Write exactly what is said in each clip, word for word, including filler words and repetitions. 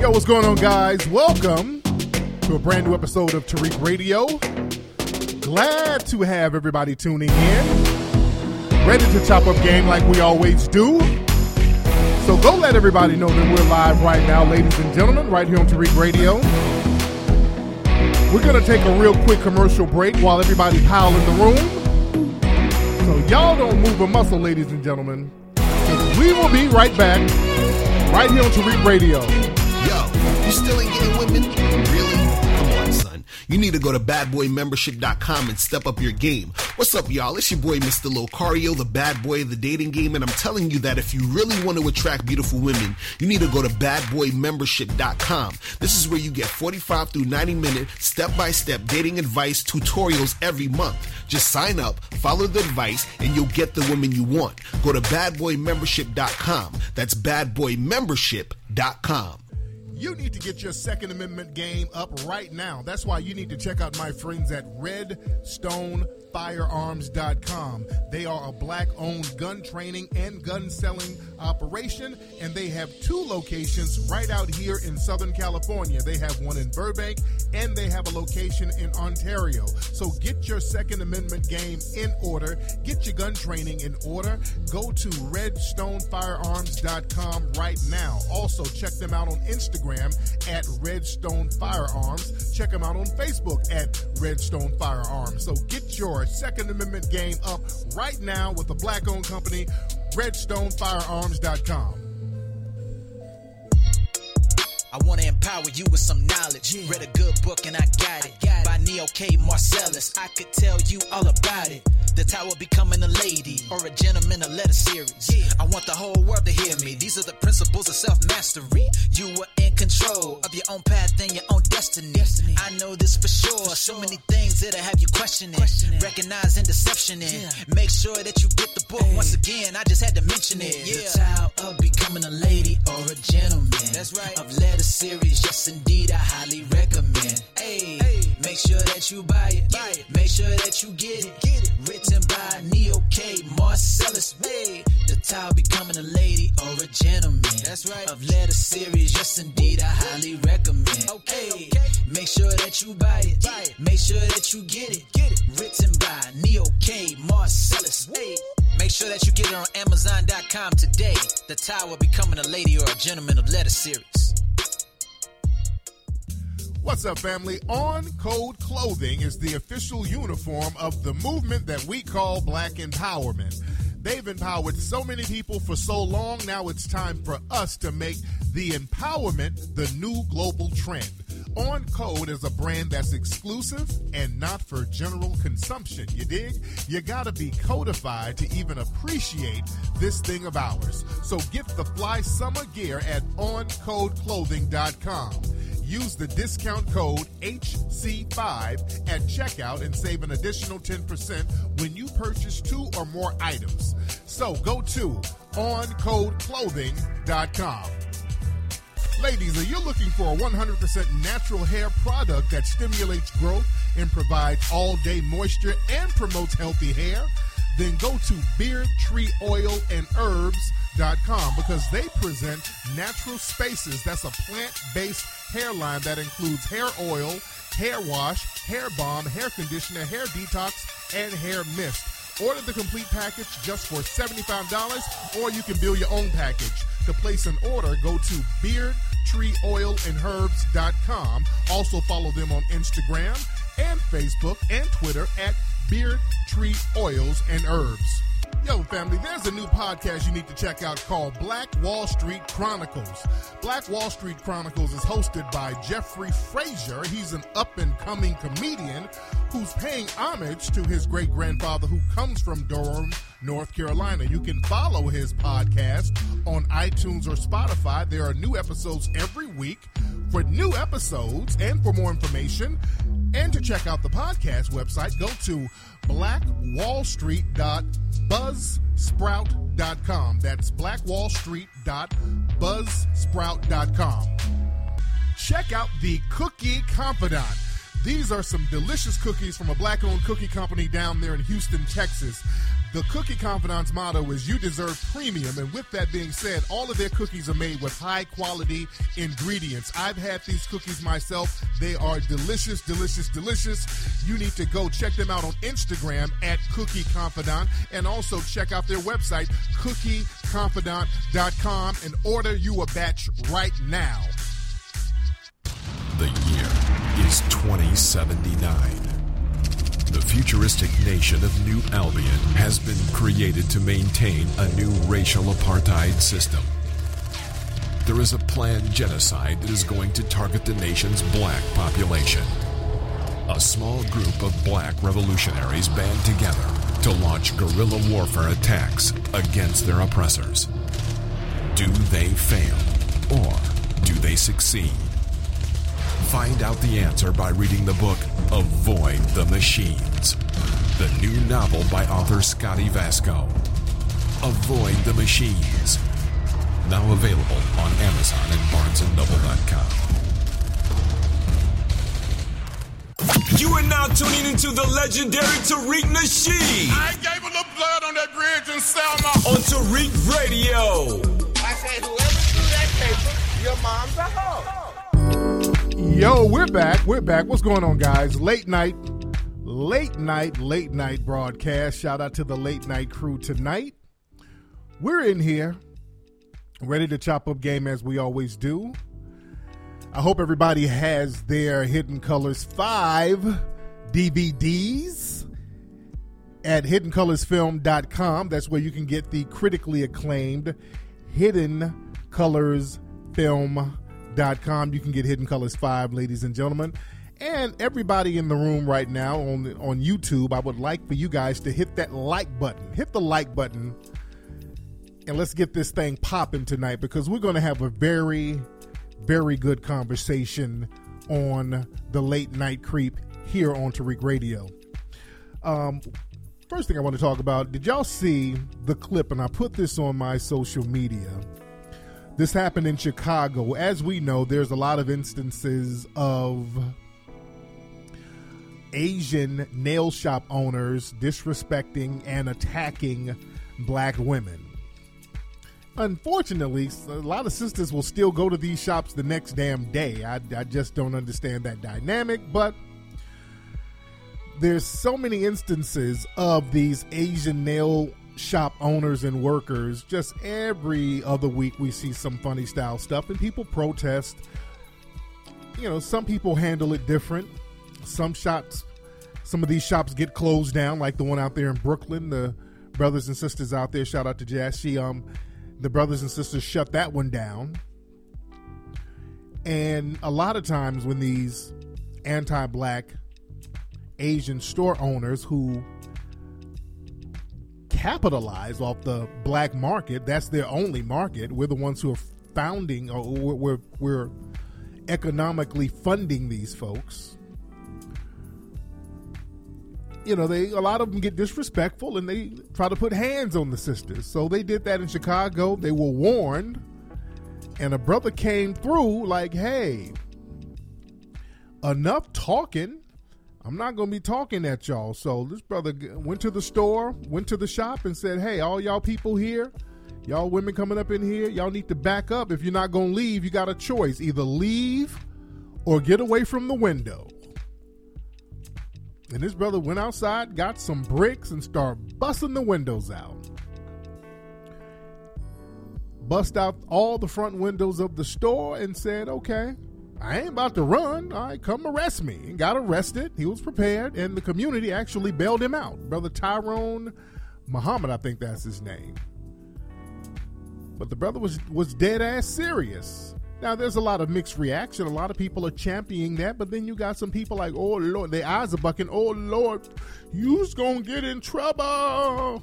Yo, what's going on, guys? Welcome to a brand new episode of Tariq Radio. Glad to have everybody tuning in. Ready to chop up game like we always do. So go let everybody know that we're live right now, ladies and gentlemen, right here on Tariq Radio. We're going to take a real quick commercial break while everybody pile in the room. So y'all don't move a muscle, ladies and gentlemen. We will be right back, right here on Tariq Radio. Yo, you still ain't getting women? Really? Come on, son. You need to go to bad boy membership dot com and step up your game. What's up, y'all? It's your boy, Mister Locario, the bad boy of the dating game, and I'm telling you that if you really want to attract beautiful women, you need to go to bad boy membership dot com. This is where you get forty-five through ninety minute step-by-step dating advice tutorials every month. Just sign up, follow the advice, and you'll get the women you want. Go to bad boy membership dot com. That's bad boy membership dot com. You need to get your Second Amendment game up right now. That's why you need to check out my friends at redstone firearms dot com. They are a black-owned gun training and gun selling operation, and they have two locations right out here in Southern California. They have one in Burbank, and they have a location in Ontario. So get your Second Amendment game in order. Get your gun training in order. Go to redstone firearms dot com right now. Also, check them out on Instagram at Redstone Firearms. Check them out on Facebook at Redstone Firearms. So get your Second Amendment game up right now with the black-owned company, redstone firearms dot com. I want to empower you with some knowledge. Yeah. Read a good book and I got it. I got By Neo K. Marcellus. I could tell you all about it. The Tower Becoming a Lady or a Gentleman, a letter series. Yeah. I want the whole world to hear me. These are the principles of self-mastery. You are in control of your own path and your own destiny. destiny. I know this for sure. For so sure. many things that'll have you questioning. questioning. Recognizing deception in. Yeah. Make sure that you get the book. Hey. Once again, I just had to mention it. Yeah. The Tower of Becoming a Lady or a Gentleman. That's right. Of letter series, yes indeed, I highly recommend. Hey, hey. Make sure that you buy it. buy it. Make sure that you get it. Get it. Written by Neo K. Marcellus. Hey, the Tower Becoming a Lady or a Gentleman. That's right. Of letter series, yes indeed, I highly recommend. Okay, hey. okay. Make sure that you buy it. buy it. Make sure that you get it. Get it. Written by Neo K. Marcellus. Hey. Make sure that you get it on amazon dot com today. The Tower Becoming a Lady or a Gentleman of letter series. What's up, family? On Code Clothing is the official uniform of the movement that we call Black Empowerment. They've empowered so many people for so long. Now it's time for us to make the empowerment the new global trend. On Code is a brand that's exclusive and not for general consumption. You dig? You gotta be codified to even appreciate this thing of ours. So get the fly summer gear at on code clothing dot com. Use the discount code H C five at checkout and save an additional ten percent when you purchase two or more items. So go to on code clothing dot com. Ladies, are you looking for a one hundred percent natural hair product that stimulates growth and provides all-day moisture and promotes healthy hair? Then go to beard tree oil and herbs dot com because they present Natural Spaces. That's a plant-based hairline that includes hair oil, hair wash, hair balm, hair conditioner, hair detox, and hair mist. Order the complete package just for seventy-five dollars, or you can build your own package. To place an order, go to beard tree oil and herbs dot com. Also follow them on Instagram and Facebook and Twitter at Beard Tree Oils and Herbs. Yo, family, there's a new podcast you need to check out called Black Wall Street Chronicles. Black Wall Street Chronicles is hosted by Jeffrey Frazier. He's an up-and-coming comedian who's paying homage to his great-grandfather who comes from Durham, North Carolina. You can follow his podcast on iTunes or Spotify. There are new episodes every week. For new episodes and for more information and to check out the podcast website, go to black wall street dot buzzsprout dot com. That's black wall street dot buzzsprout dot com. Check out the Cookie Confidant. These are some delicious cookies from a black-owned cookie company down there in Houston, Texas. The Cookie Confidant's motto is you deserve premium, and with that being said, all of their cookies are made with high-quality ingredients. I've had these cookies myself. They are delicious, delicious, delicious. You need to go check them out on Instagram at Cookie Confidant, and also check out their website, cookie confidant dot com, and order you a batch right now. The year is twenty seventy-nine. The futuristic nation of New Albion has been created to maintain a new racial apartheid system. There is a planned genocide that is going to target the nation's black population. A small group of black revolutionaries band together to launch guerrilla warfare attacks against their oppressors. Do they fail, or do they succeed? Find out the answer by reading the book Avoid the Machines, the new novel by author Scotty Vasco. Avoid the Machines, now available on Amazon and barnes and noble dot com. You are now tuning into the legendary Tariq Nasheed. I gave a little blood on that bridge in Selma. On Tariq Radio. I say whoever threw that paper, your mom's a hoe. Yo, we're back. We're back. What's going on, guys? Late night, late night, late night broadcast. Shout out to the late night crew tonight. We're in here, ready to chop up game as we always do. I hope everybody has their Hidden Colors five D V Ds at hidden colors film dot com. That's where you can get the critically acclaimed Hidden Colors Film dot com. You can get Hidden Colors five, ladies and gentlemen. And everybody in the room right now on on YouTube, I would like for you guys to hit that like button. Hit the like button, and let's get this thing popping tonight, because we're going to have a very, very good conversation on the Late Night Creep here on Tariq Radio. Um, first thing I want to talk about, did y'all see the clip? And I put this on my social media. This happened in Chicago. As we know, there's a lot of instances of Asian nail shop owners disrespecting and attacking black women. Unfortunately, a lot of sisters will still go to these shops the next damn day. I, I just don't understand that dynamic, but there's so many instances of these Asian nail shop owners and workers. Just every other week we see some funny style stuff, and people protest. You know, some people handle it different. Some shops, some of these shops get closed down, like the one out there in Brooklyn. The brothers and sisters out there, shout out to Jazz. She, um, the brothers and sisters shut that one down. And a lot of times when these anti-black Asian store owners who capitalize off the black market, that's their only market. We're the ones who are founding, or we're, we're economically funding these folks. You know, they a lot of them get disrespectful and they try to put hands on the sisters. So they did that in Chicago. They were warned, and a brother came through like, hey, enough talking. I'm not going to be talking at y'all. So this brother went to the store, went to the shop and said, hey, all y'all people here, y'all women coming up in here, y'all need to back up. If you're not going to leave, you got a choice. Either leave or get away from the window. And this brother went outside, got some bricks, and started busting the windows out. Bust out all the front windows of the store and said, okay, I ain't about to run. All right, come arrest me. And got arrested. He was prepared, and the community actually bailed him out. Brother Tyrone Muhammad, I think that's his name. But the brother was, was dead ass serious. Now, there's a lot of mixed reaction. A lot of people are championing that, but then you got some people like, oh, Lord, their eyes are bucking. Oh, Lord, you's going to get in trouble.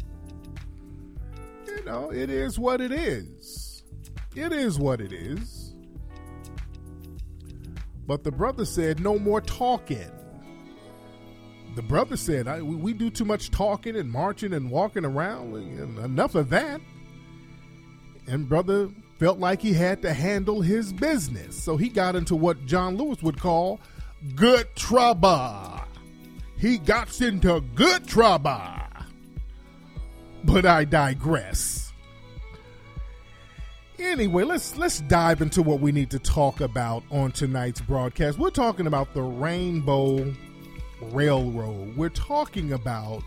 You know, it is what it is. It is what it is. But the brother said, no more talking. The brother said, I, we do too much talking and marching and walking around, and enough of that. And brother felt like he had to handle his business. So he got into what John Lewis would call good trouble. He got into good trouble. But I digress. Anyway, let's let's dive into what we need to talk about on tonight's broadcast. We're talking about the Rainbow Railroad. We're talking about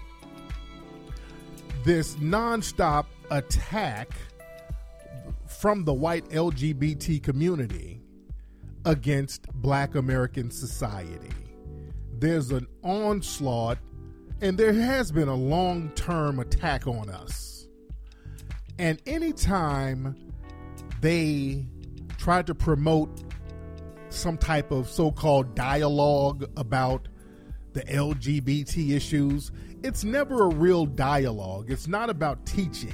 this nonstop attack from the white L G B T community against Black American society. There's an onslaught, and there has been a long-term attack on us. And anytime they try to promote some type of so-called dialogue about the L G B T issues, it's never a real dialogue. It's not about teaching.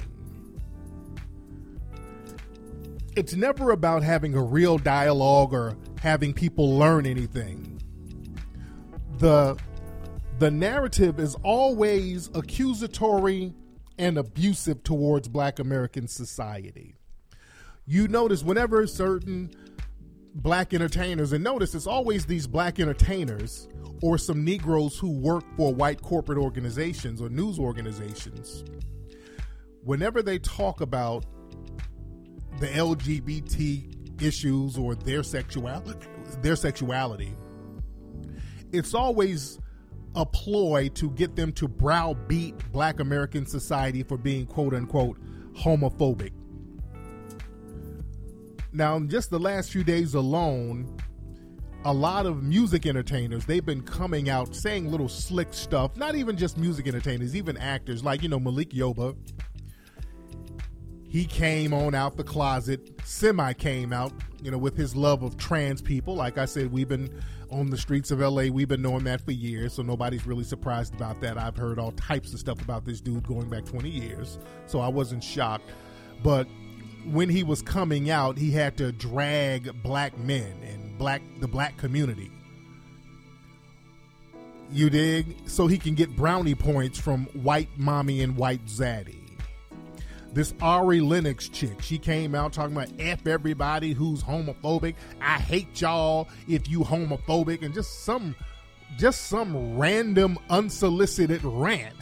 It's never about having a real dialogue or having people learn anything. The, the narrative is always accusatory and abusive towards Black American society. You notice whenever certain Black entertainers, and notice it's always these Black entertainers or some Negroes who work for white corporate organizations or news organizations, whenever they talk about the L G B T issues or their sexuality, their sexuality, it's always a ploy to get them to browbeat Black American society for being quote unquote homophobic. Now, in just the last few days alone, a lot of music entertainers, they've been coming out saying little slick stuff, not even just music entertainers, even actors like, you know, Malik Yoba. He came on out the closet, semi came out, you know, with his love of trans people. Like I said, we've been on the streets of L A. We've been knowing that for years, so nobody's really surprised about that. I've heard all types of stuff about this dude going back twenty years, so I wasn't shocked. But when he was coming out, he had to drag black men and black the black community. You dig? So he can get brownie points from white mommy and white zaddy. This Ari Lennox chick, she came out talking about F everybody who's homophobic. I hate y'all if you homophobic, and just some just some random unsolicited rant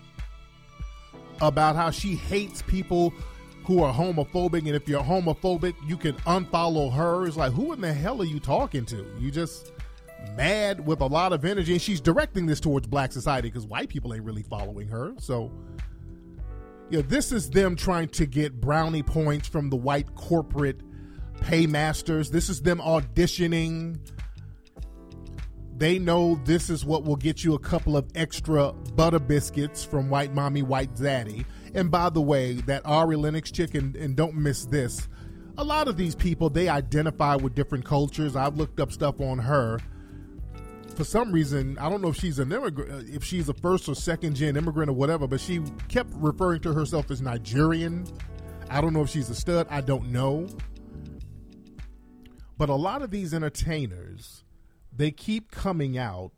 about how she hates people who are homophobic, and if you're homophobic, you can unfollow her. It's like, who in the hell are you talking to? You just mad with a lot of energy, and she's directing this towards Black society because white people ain't really following her. So, you know, this is them trying to get brownie points from the white corporate paymasters. This is them auditioning. They know this is what will get you a couple of extra butter biscuits from white mommy, white zaddy. And by the way, that Ari Lennox chick, and, and don't miss this, a lot of these people, they identify with different cultures. I've looked up stuff on her. For some reason, I don't know if she's an immigrant, if she's a first or second gen immigrant or whatever, but she kept referring to herself as Nigerian. I don't know if she's a stud. I don't know. But a lot of these entertainers, they keep coming out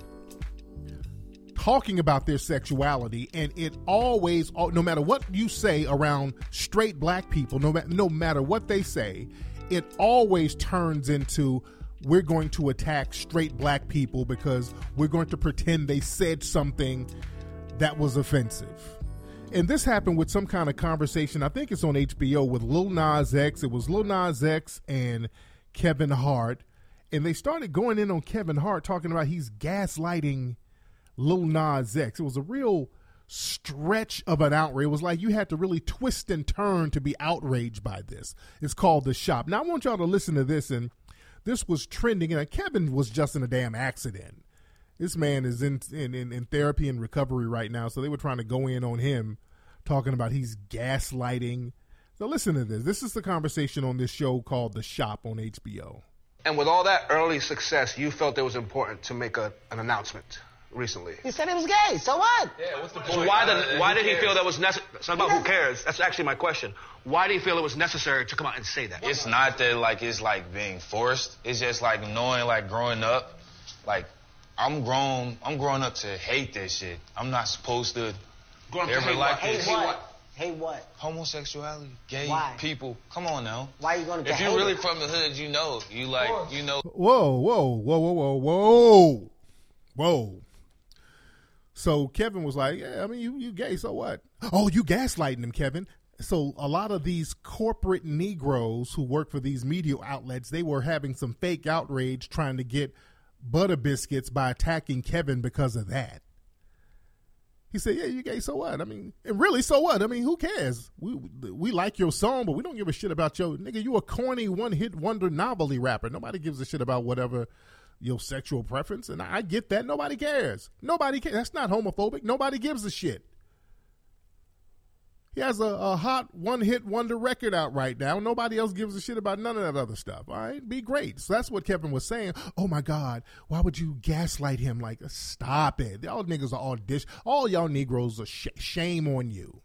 talking about their sexuality, and it always, no matter what you say around straight black people, no, no matter what they say, it always turns into, we're going to attack straight black people because we're going to pretend they said something that was offensive. And this happened with some kind of conversation, I think it's on H B O, with Lil Nas X. It was Lil Nas X and Kevin Hart, and they started going in on Kevin Hart, talking about he's gaslighting Lil Nas X. It was a real stretch of an outrage. It was like you had to really twist and turn to be outraged by this. It's called The Shop. Now I want y'all to listen to this, and this was trending, and Kevin was just in a damn accident. This man is in, in, in, in therapy and recovery right now, so they were trying to go in on him, talking about he's gaslighting. So listen to this. This is the conversation on this show called The Shop on H B O. And with all that early success, you felt it was important to make a, an announcement recently. He said he was gay, so what? Yeah, what's the point? So why, the, why did he feel that was necessary? It's not about who cares. That's actually my question. Why do you feel it was necessary to come out and say that? It's not that, like, it's, like, being forced. It's just, like, knowing, like, growing up, like, I'm grown, I'm growing up to hate that shit. I'm not supposed to growing ever to hate like what? this. Hate what? Hey, what? Homosexuality, gay Why? people. Come on now. Why are you going to If you're really from the hood, you know. You like, you know. Whoa, whoa, whoa, whoa, whoa, whoa, whoa. So Kevin was like, yeah, I mean, you, you gay, so what? Oh, you gaslighting him, Kevin. So a lot of these corporate Negroes who work for these media outlets, they were having some fake outrage trying to get butter biscuits by attacking Kevin because of that. He said, yeah, you gay, so what? I mean, and really, so what? I mean, who cares? We we like your song, but we don't give a shit about your, nigga, you a corny one-hit wonder novelty rapper. Nobody gives a shit about whatever your sexual preference, and I get that. Nobody cares. Nobody cares. That's not homophobic. Nobody gives a shit. He has a, a hot one-hit wonder record out right now. Nobody else gives a shit about none of that other stuff. All right? Be great. So that's what Kevin was saying. Oh, my God. Why would you gaslight him? Like, stop it. Y'all niggas are all dish. All y'all Negroes are sh- shame on you.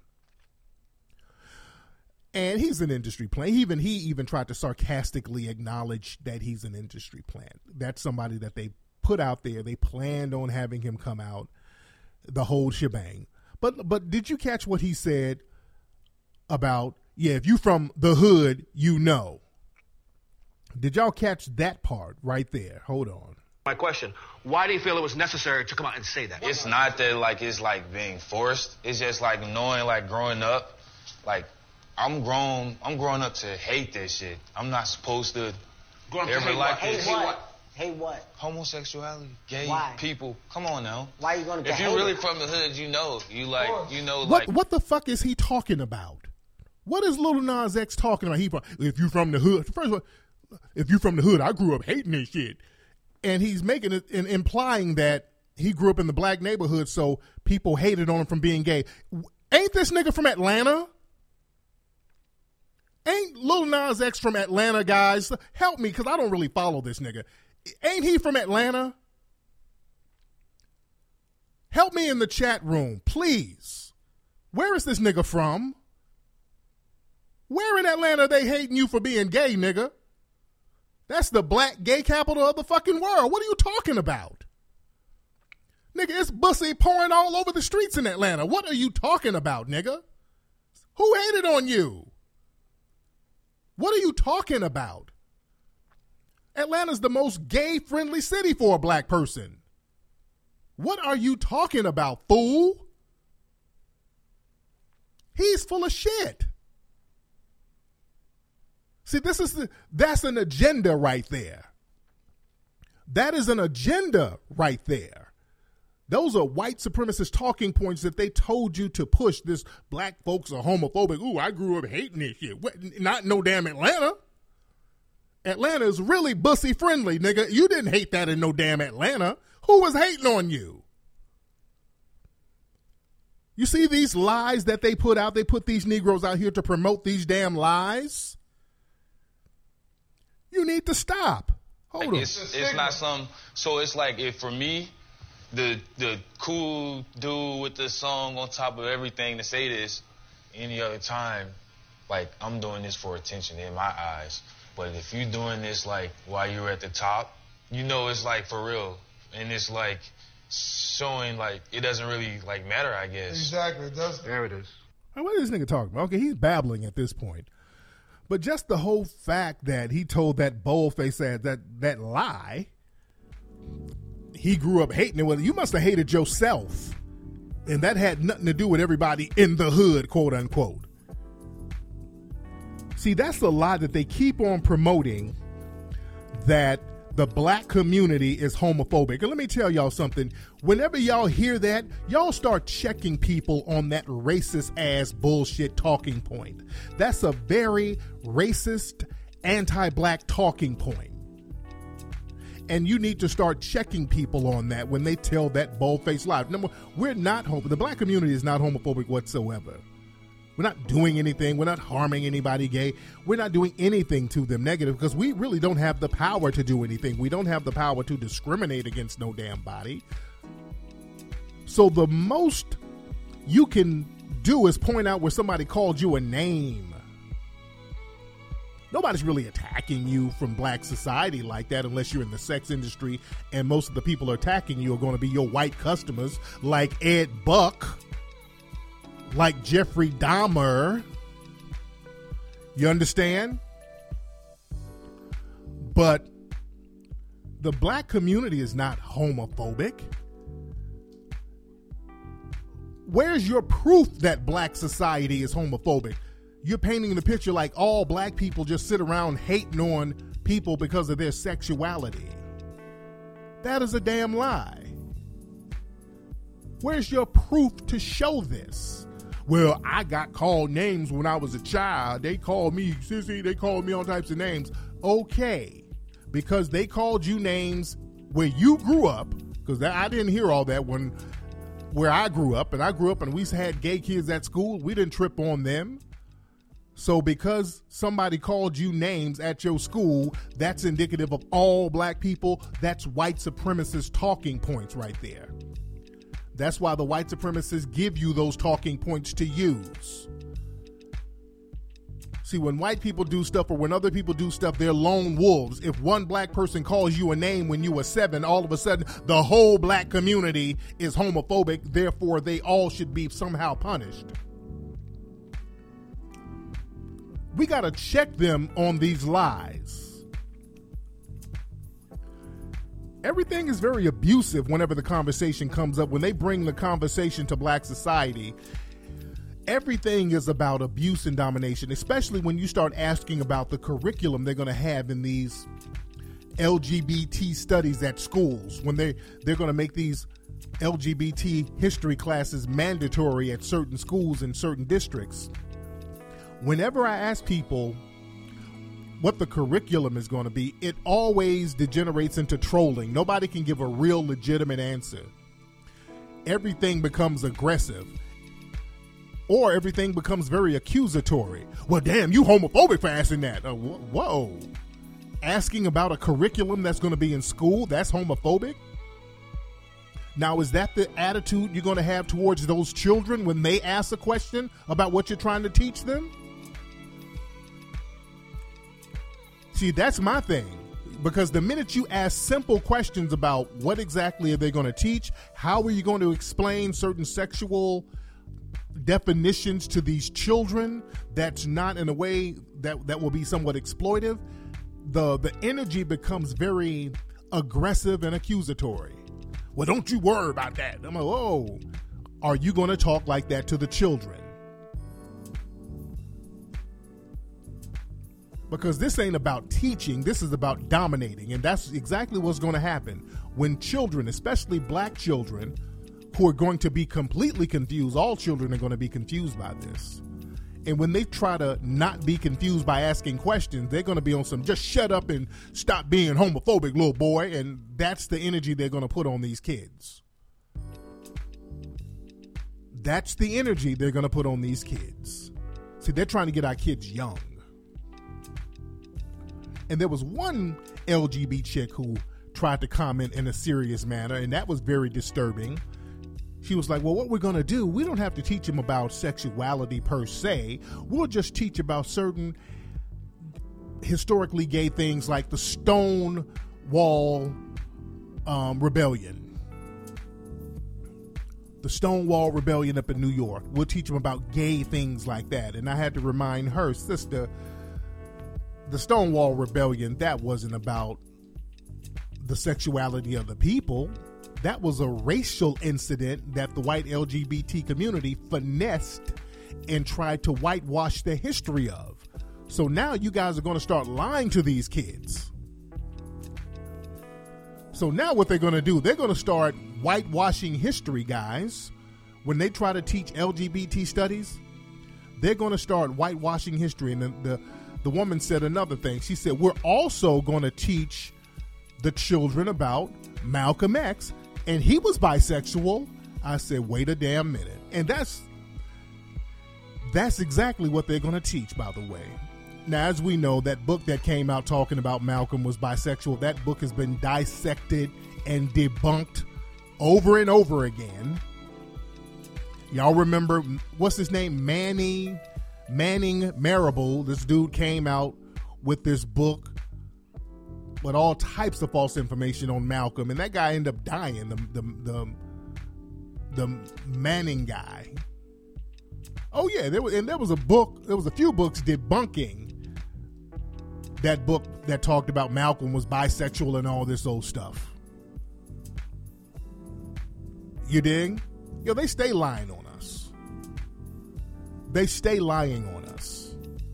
And he's an industry plant. Even he even tried to sarcastically acknowledge that he's an industry plant. That's somebody that they put out there. They planned on having him come out, the whole shebang. But but did you catch what he said about, yeah, if you from the hood, you know? Did y'all catch that part right there? Hold on. My question, why do you feel it was necessary to come out and say that? It's not that, like, it's, like, being forced. It's just, like, knowing, like, growing up, like, I'm grown, I'm growing up to hate this shit. I'm not supposed to Growing up ever to hate like what? this. Hey, what? Hey, what? Homosexuality, gay Why? people. Come on now. Why are you going to If you're really from the hood, you know. You, like, you know, What like. what the fuck is he talking about? What is Lil Nas X talking about? He from, if you from the hood, first of all, if you from the hood, I grew up hating this shit. And he's making it and implying that he grew up in the black neighborhood, so people hated on him from being gay. Ain't this nigga from Atlanta? Ain't Lil Nas X from Atlanta, guys? Help me, because I don't really follow this nigga. Ain't he from Atlanta? Help me in the chat room, please. Where is this nigga from? Where in Atlanta are they hating you for being gay, nigga? That's the black gay capital of the fucking world. What are you talking about? Nigga, it's bussy pouring all over the streets in Atlanta. What are you talking about, nigga? Who hated on you? What are you talking about? Atlanta's the most gay-friendly city for a black person. What are you talking about, fool? He's full of shit. See, this is the, that's an agenda right there. That is an agenda right there. Those are white supremacist talking points that they told you to push. This black folks are homophobic. Ooh, I grew up hating this shit. What, not no damn Atlanta. Atlanta is really bussy friendly, nigga. You didn't hate that in no damn Atlanta. Who was hating on you? You see these lies that they put out? They put these Negroes out here to promote these damn lies. You need to stop. Hold like on. It's, it's not some. So it's like, if for me, the the cool dude with the song on top of everything to say this, any other time, like, I'm doing this for attention in my eyes. But if you're doing this, like, while you're at the top, you know it's, like, for real. And it's, like, showing, like, it doesn't really, like, matter, I guess. Exactly, it doesn't. There it is. What is this nigga talking about? Okay, he's babbling at this point. But just the whole fact that he told that boldface that that, that lie, he grew up hating it. Well, you must have hated yourself. And that had nothing to do with everybody in the hood, quote unquote. See, that's the lie that they keep on promoting, that the black community is homophobic. And let me tell y'all something. Whenever y'all hear that, y'all start checking people on that racist ass bullshit talking point. That's a very racist, anti-black talking point. And you need to start checking people on that when they tell that bold-faced lie. Number, we're not homophobic. The black community is not homophobic whatsoever. We're not doing anything. We're not harming anybody gay. We're not doing anything to them negative because we really don't have the power to do anything. We don't have the power to discriminate against no damn body. So the most you can do is point out where somebody called you a name. Nobody's really attacking you from black society like that unless you're in the sex industry, and most of the people attacking you are going to be your white customers like Ed Buck. like Jeffrey Dahmer. You understand? But the black community is not homophobic. Where's your proof that black society is homophobic? You're painting the picture like all black people just sit around hating on people because of their sexuality. That is a damn lie. Where's your proof to show this? Well, I got called names when I was a child. They called me sissy. They called me all types of names. Okay, because they called you names where you grew up, because I didn't hear all that when where I grew up, and I grew up and we had gay kids at school. We didn't trip on them. So because somebody called you names at your school, that's indicative of all black people. That's white supremacist talking points right there. That's why the white supremacists give you those talking points to use. See, when white people do stuff or when other people do stuff, they're lone wolves. If one black person calls you a name when you were seven, all of a sudden the whole black community is homophobic. Therefore, they all should be somehow punished. We got to check them on these lies. Everything is very abusive whenever the conversation comes up. When they bring the conversation to black society, everything is about abuse and domination, especially when you start asking about the curriculum they're going to have in these L G B T studies at schools. When they, they're going to make these L G B T history classes mandatory at certain schools in certain districts. Whenever I ask people what the curriculum is going to be, it always degenerates into trolling. Nobody can give a real legitimate answer. Everything becomes aggressive. Or everything becomes very accusatory. Well, damn, you homophobic for asking that. Uh, whoa. Asking about a curriculum that's going to be in school, that's homophobic? Now, is that the attitude you're going to have towards those children when they ask a question about what you're trying to teach them? See, that's my thing. Because the minute you ask simple questions about what exactly are they going to teach, how are you going to explain certain sexual definitions to these children that's not in a way that, that will be somewhat exploitive, the, the energy becomes very aggressive and accusatory. Well, don't you worry about that. I'm like, oh, are you going to talk like that to the children? Because this ain't about teaching, this is about dominating, and that's exactly what's going to happen when children, especially black children, who are going to be completely confused, all children are going to be confused by this. And when they try to not be confused by asking questions, they're going to be on some just shut up and stop being homophobic, little boy, and that's the energy they're going to put on these kids. That's the energy they're going to put on these kids. See, they're trying to get our kids young. And there was one L G B T chick who tried to comment in a serious manner, and that was very disturbing. She was like, well, what we're going to do, we don't have to teach them about sexuality per se. We'll just teach about certain historically gay things like the Stonewall um, Rebellion. The Stonewall Rebellion up in New York. We'll teach them about gay things like that. And I had to remind her, sister, the Stonewall Rebellion, that wasn't about the sexuality of the people. That was a racial incident that the white L G B T community finessed and tried to whitewash the history of. So now you guys are going to start lying to these kids. So now what they're going to do, they're going to start whitewashing history, guys. When they try to teach L G B T studies, they're going to start whitewashing history. And the, the, the woman said another thing. She said, we're also going to teach the children about Malcolm X, and he was bisexual. I said, wait a damn minute. And that's that's exactly what they're going to teach, by the way. Now, as we know, that book that came out talking about Malcolm was bisexual. That book has been dissected and debunked over and over again. Y'all remember, what's his name? Manning, Manning Marable. This dude came out with this book with all types of false information on Malcolm, and that guy ended up dying, the the the, the Manning guy. Oh yeah, there was, and there was a book. There was a few books debunking that book that talked about Malcolm was bisexual and all this old stuff. You dig? Yo, they stay lying on us. They stay lying on us.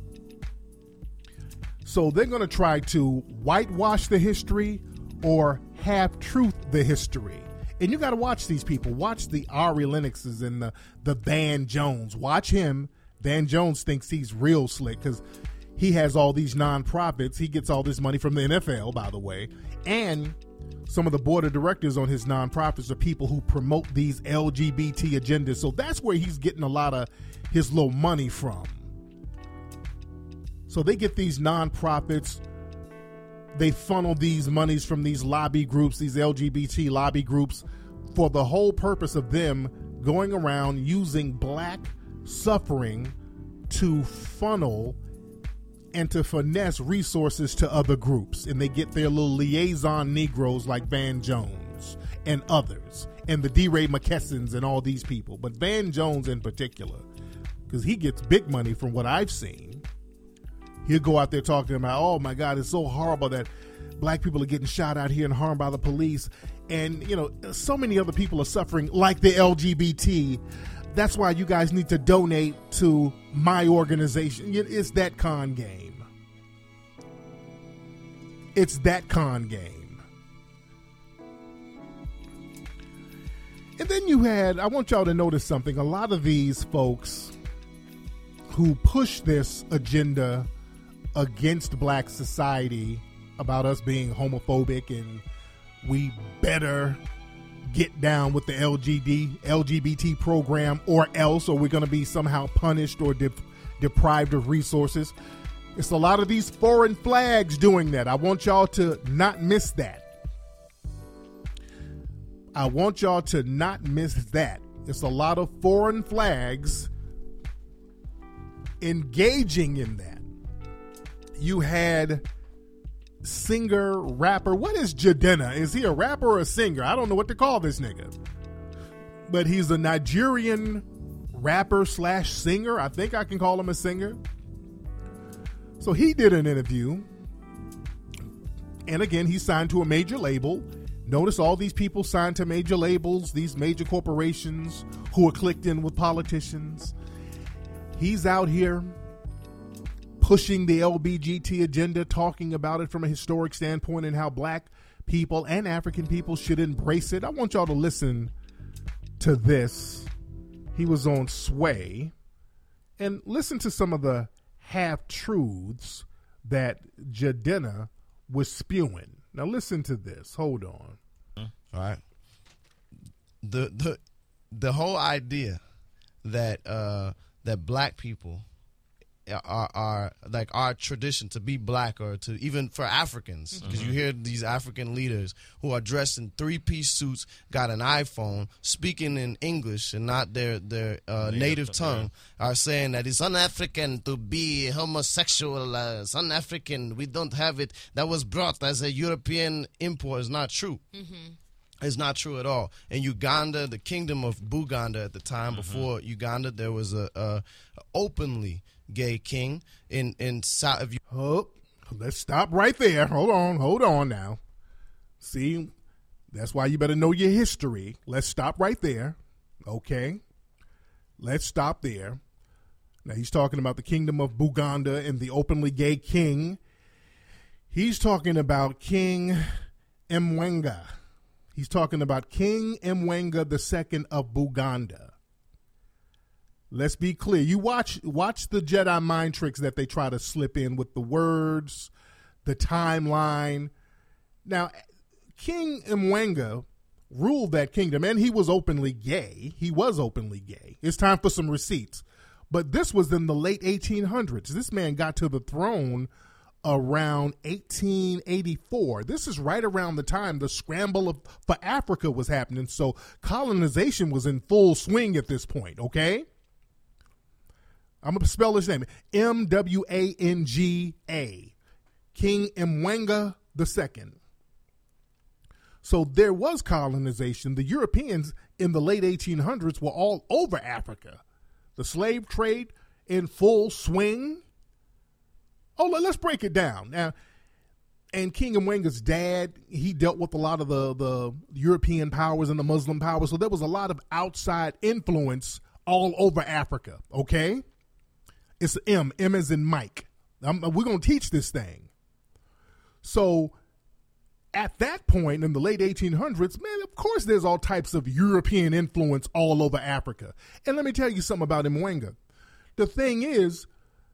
So they're going to try to whitewash the history or half-truth the history. And you got to watch these people. Watch the Ari Lennoxes and the, the Van Jones. Watch him. Van Jones thinks he's real slick because he has all these nonprofits. He gets all this money from the N F L, by the way. And some of the board of directors on his nonprofits are people who promote these L G B T agendas. So that's where he's getting a lot of his little money from. So they get these nonprofits. They funnel these monies from these lobby groups, these L G B T lobby groups, for the whole purpose of them going around using black suffering to funnel and to finesse resources to other groups. And they get their little liaison Negroes like Van Jones and others, and the DeRay McKessons and all these people. But Van Jones in particular, because he gets big money from what I've seen. He'll go out there talking about, oh my God, it's so horrible that black people are getting shot out here and harmed by the police. And, you know, so many other people are suffering like the L G B T. That's why you guys need to donate to my organization. It's that con game. It's that con game. And then you had, I want y'all to notice something. A lot of these folks who push this agenda against black society about us being homophobic and we better get down with the L G B T program or else, or we're going to be somehow punished or de- deprived of resources. It's a lot of these foreign flags doing that. I want y'all to not miss that. I want y'all to not miss that. It's a lot of foreign flags engaging in that. You had singer, rapper. What is Jidenna? Is he a rapper or a singer? I don't know what to call this nigga. But he's a Nigerian rapper slash singer. I think I can call him a singer. So he did an interview. And again, he signed to a major label. Notice all these people signed to major labels, these major corporations who are clicked in with politicians. He's out here pushing the L B G T agenda, talking about it from a historic standpoint and how black people and African people should embrace it. I want y'all to listen to this. He was on Sway, and listen to some of the half-truths that Jidenna was spewing. Now listen to this. Hold on. All right. The the the whole idea that uh, that black people Are, are like our tradition to be black, or to even for Africans, because mm-hmm. you hear these African leaders who are dressed in three-piece suits, got an iPhone, speaking in English and not their their uh, native, native tongue, yeah. are saying that it's un-African to be homosexual. Uh, it's un-African. We don't have it. That was brought as a European import. It's not true. Mm-hmm. It's not true at all. In Uganda, the kingdom of Buganda at the time, mm-hmm. before Uganda, there was a, a, a openly gay king in in South. Oh, let's stop right there. Hold on, hold on now. See, that's why you better know your history. Let's stop right there. Okay, let's stop there. Now he's talking about the kingdom of Buganda and the openly gay king. He's talking about King Mwenga. He's talking about King Mwenga the Second of Buganda. Let's be clear. You watch watch the Jedi mind tricks that they try to slip in with the words, the timeline. Now, King Mwenga ruled that kingdom, and he was openly gay. He was openly gay. It's time for some receipts. But this was in the late eighteen hundreds. This man got to the throne around eighteen eighty-four. This is right around the time the scramble of, for Africa was happening. So colonization was in full swing at this point, okay? I'm going to spell his name. M W A N G A. King Mwenga the Second. So there was colonization. The Europeans in the late eighteen hundreds were all over Africa. The slave trade in full swing. Oh, let's break it down. Now, and King Mwenga's dad, he dealt with a lot of the, the European powers and the Muslim powers, so there was a lot of outside influence all over Africa, okay? It's M, M as in Mike. I'm, we're going to teach this thing. So at that point in the late eighteen hundreds, man, of course there's all types of European influence all over Africa. And let me tell you something about Mwenga. The thing is,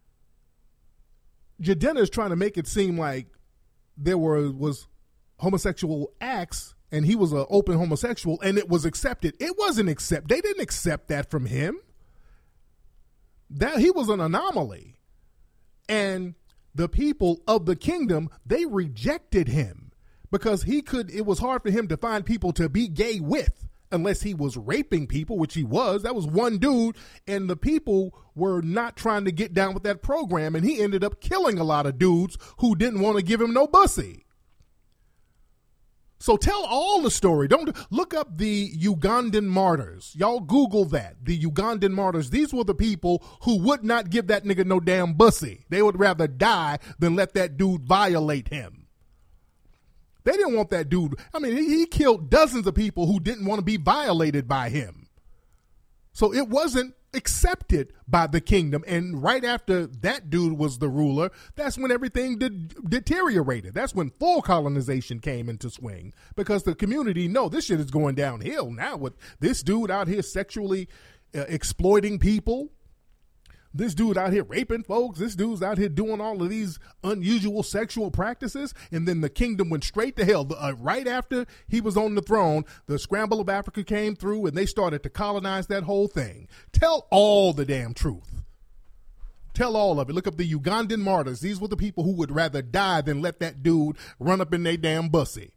Jidenna is trying to make it seem like there were was homosexual acts and he was an open homosexual and it was accepted. It wasn't accept. They didn't accept that from him. That he was an anomaly. And the people of the kingdom, they rejected him because he could, it was hard for him to find people to be gay with unless he was raping people, which he was. That was one dude. And the people were not trying to get down with that program. And he ended up killing a lot of dudes who didn't want to give him no bussy. So tell all the story. Don't look up the Ugandan martyrs. Y'all Google that. The Ugandan martyrs. These were the people who would not give that nigga no damn bussy. They would rather die than let that dude violate him. They didn't want that dude. I mean, he, he killed dozens of people who didn't want to be violated by him. So it wasn't accepted by the kingdom. And right after that dude was the ruler, that's when everything de- deteriorated. That's when full colonization came into swing because the community know this shit is going downhill now with this dude out here sexually uh, exploiting people. This dude out here raping folks. This dude's out here doing all of these unusual sexual practices. And then the kingdom went straight to hell. Uh, right after he was on the throne, the scramble of Africa came through and they started to colonize that whole thing. Tell all the damn truth. Tell all of it. Look up the Ugandan martyrs. These were the people who would rather die than let that dude run up in their damn bussy.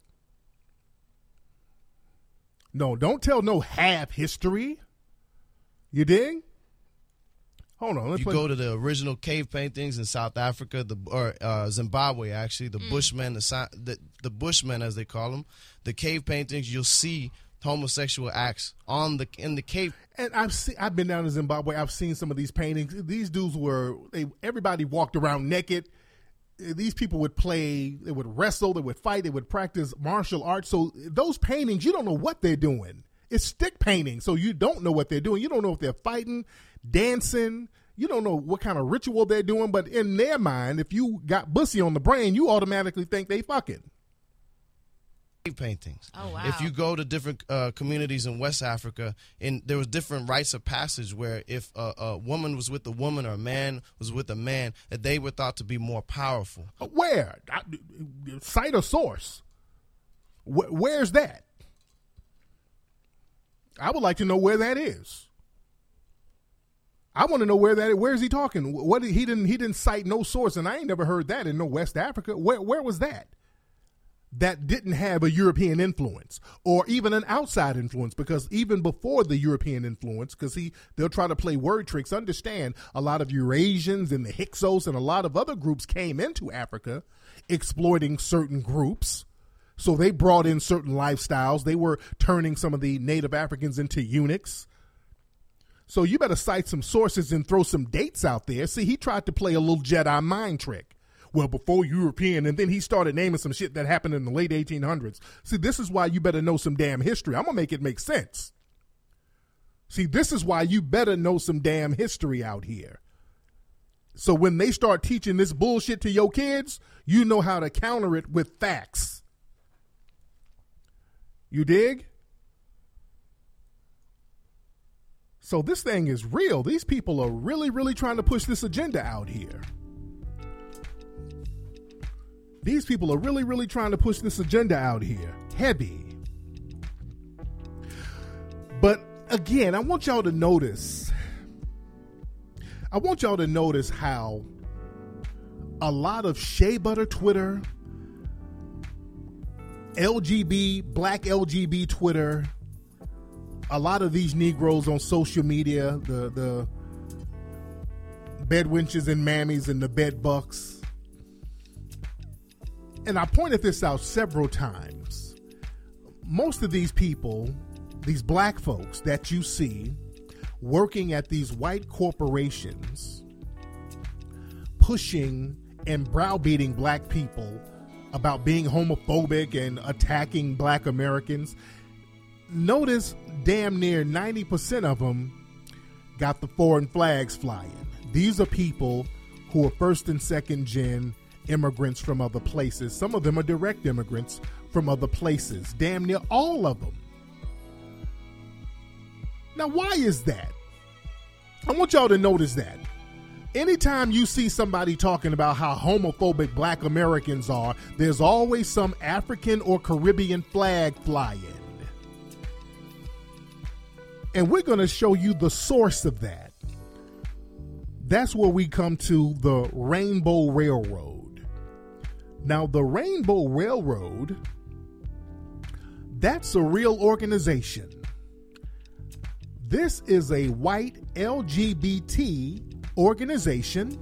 No, don't tell no half history. You dig? Hold on. Let's you play. go to the original cave paintings in South Africa, the or uh, Zimbabwe, actually, the mm. Bushmen, the, the the Bushmen as they call them, the cave paintings. You'll see homosexual acts on the in the cave. And I've seen, I've been down to Zimbabwe. I've seen some of these paintings. These dudes were they. Everybody walked around naked. These people would play. They would wrestle. They would fight. They would practice martial arts. So those paintings, you don't know what they're doing. It's stick painting, so you don't know what they're doing. You don't know if they're fighting, dancing. You don't know what kind of ritual they're doing, but in their mind, if you got bussy on the brain, you automatically think they fucking. Paintings. Oh, wow. If you go to different uh, communities in West Africa, and there was different rites of passage where if a, a woman was with a woman or a man was with a man, that they were thought to be more powerful. Where? Cite a source. Where's that? I would like to know where that is. I want to know where that. Where is he talking? What he didn't he didn't cite no source, and I ain't never heard that in no West Africa. Where where was that? That didn't have a European influence or even an outside influence, because even before the European influence, because he they'll try to play word tricks. Understand, a lot of Eurasians and the Hyksos and a lot of other groups came into Africa exploiting certain groups. So they brought in certain lifestyles. They were turning some of the native Africans into eunuchs. So you better cite some sources and throw some dates out there. See, he tried to play a little Jedi mind trick. Well, before European, and then he started naming some shit that happened in the late eighteen hundreds. See, this is why you better know some damn history. I'm going to make it make sense. See, this is why you better know some damn history out here. So when they start teaching this bullshit to your kids, you know how to counter it with facts. You dig? So this thing is real. These people are really, really trying to push this agenda out here. These people are really, really trying to push this agenda out here. Heavy. But again, I want y'all to notice, I want y'all to notice how a lot of shea butter Twitter, L G B, black L G B Twitter, a lot of these Negroes on social media, the the bedwenches and mammies and the bed bucks. And I pointed this out several times. Most of these people, these black folks that you see, working at these white corporations, pushing and browbeating black people about being homophobic and attacking black Americans. Notice damn near ninety percent of them got the foreign flags flying. These are people who are first and second gen immigrants from other places. Some of them are direct immigrants from other places. Damn near all of them. Now, why is that? I want y'all to notice that. Anytime you see somebody talking about how homophobic black Americans are, there's always some African or Caribbean flag flying. And we're going to show you the source of that. That's where we come to the Rainbow Railroad. Now, the Rainbow Railroad, that's a real organization. This is a white L G B T organization,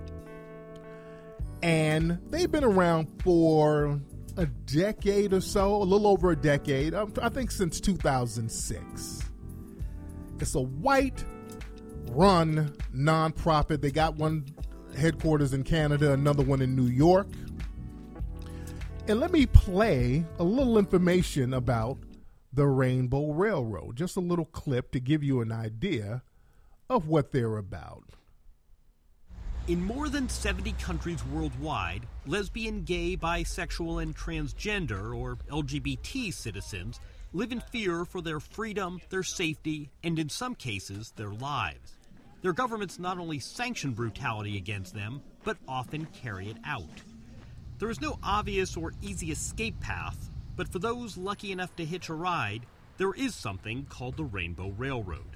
and they've been around for a decade or so, a little over a decade, I think since two thousand six. It's a white-run nonprofit. They got one headquarters in Canada, another one in New York. And let me play a little information about the Rainbow Railroad, just a little clip to give you an idea of what they're about. In more than seventy countries worldwide, lesbian, gay, bisexual, and transgender, or L G B T citizens, live in fear for their freedom, their safety, and in some cases, their lives. Their governments not only sanction brutality against them, but often carry it out. There is no obvious or easy escape path, but for those lucky enough to hitch a ride, there is something called the Rainbow Railroad.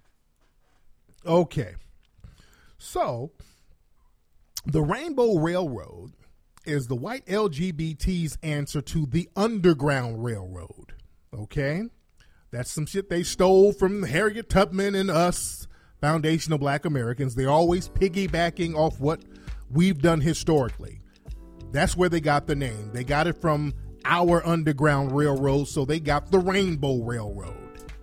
Okay. So, the Rainbow Railroad is the white L G B T's answer to the Underground Railroad. Okay? That's some shit they stole from Harriet Tubman and us, foundational black Americans. They're always piggybacking off what we've done historically. That's where they got the name. They got it from our Underground Railroad, so they got the Rainbow Railroad.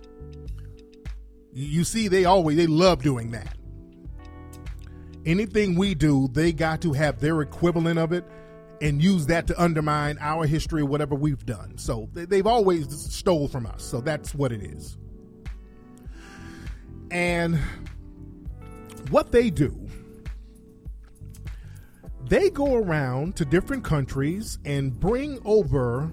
You see, they always, they love doing that. Anything we do, they got to have their equivalent of it and use that to undermine our history or whatever we've done. So they've always stole from us. So that's what it is. And what they do, they go around to different countries and bring over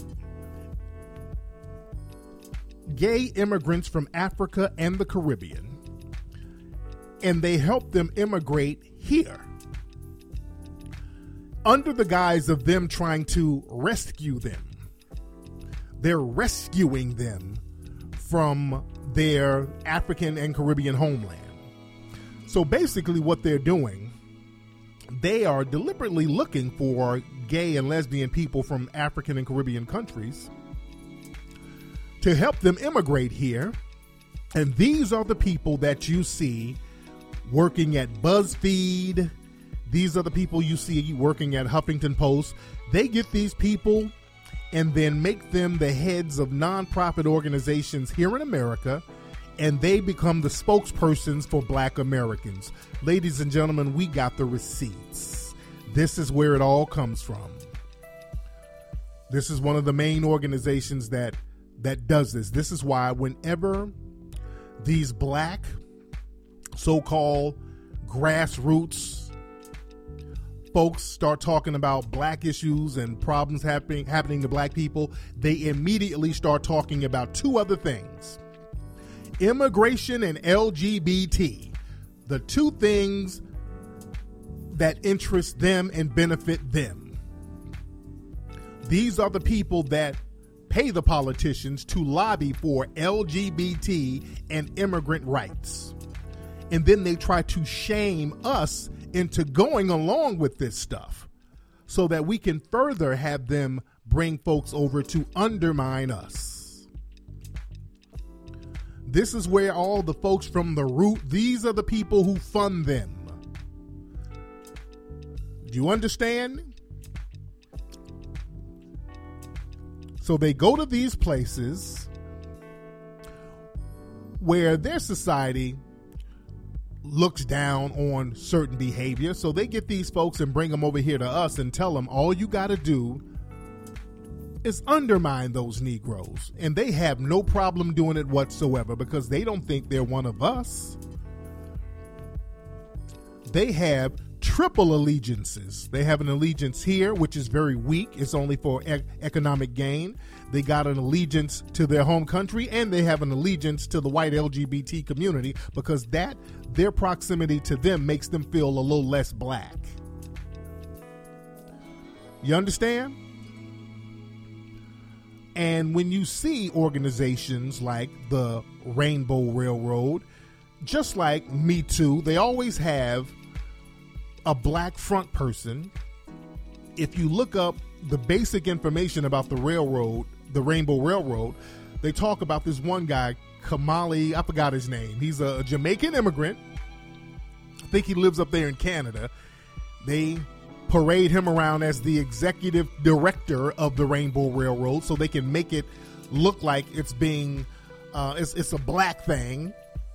gay immigrants from Africa and the Caribbean, and they help them immigrate here under the guise of them trying to rescue them. They're rescuing them from their African and Caribbean homeland. So basically what they're doing, they are deliberately looking for gay and lesbian people from African and Caribbean countries to help them immigrate here. And these are the people that you see working at BuzzFeed. These are the people you see working at Huffington Post. They get these people and then make them the heads of nonprofit organizations here in America, and they become the spokespersons for black Americans. Ladies and gentlemen, we got the receipts. This is where it all comes from. This is one of the main organizations that that does this. This is why whenever these black so-called grassroots folks start talking about black issues and problems happening happening to black people, they immediately start talking about two other things: immigration and L G B T, the two things that interest them and benefit them. These are the people that pay the politicians to lobby for L G B T and immigrant rights. And then they try to shame us into going along with this stuff so that we can further have them bring folks over to undermine us. This is where all the folks from the root, these are the people who fund them. Do you understand? So they go to these places where their society looks down on certain behavior. So they get these folks and bring them over here to us and tell them all you got to do is undermine those Negroes. And they have no problem doing it whatsoever because they don't think they're one of us. They have triple allegiances. They have an allegiance here, which is very weak. It's only for e- economic gain. They got an allegiance to their home country, and they have an allegiance to the white L G B T community because that their proximity to them makes them feel a little less black. You understand? And when you see organizations like the Rainbow Railroad, just like Me Too, they always have a black front person. If you look up the basic information about the railroad, the Rainbow Railroad, they talk about this one guy, Kamali, I forgot his name. He's a Jamaican immigrant. I think he lives up there in Canada. They parade him around as the executive director of the Rainbow Railroad so they can make it look like it's being, uh, it's, it's a black thing,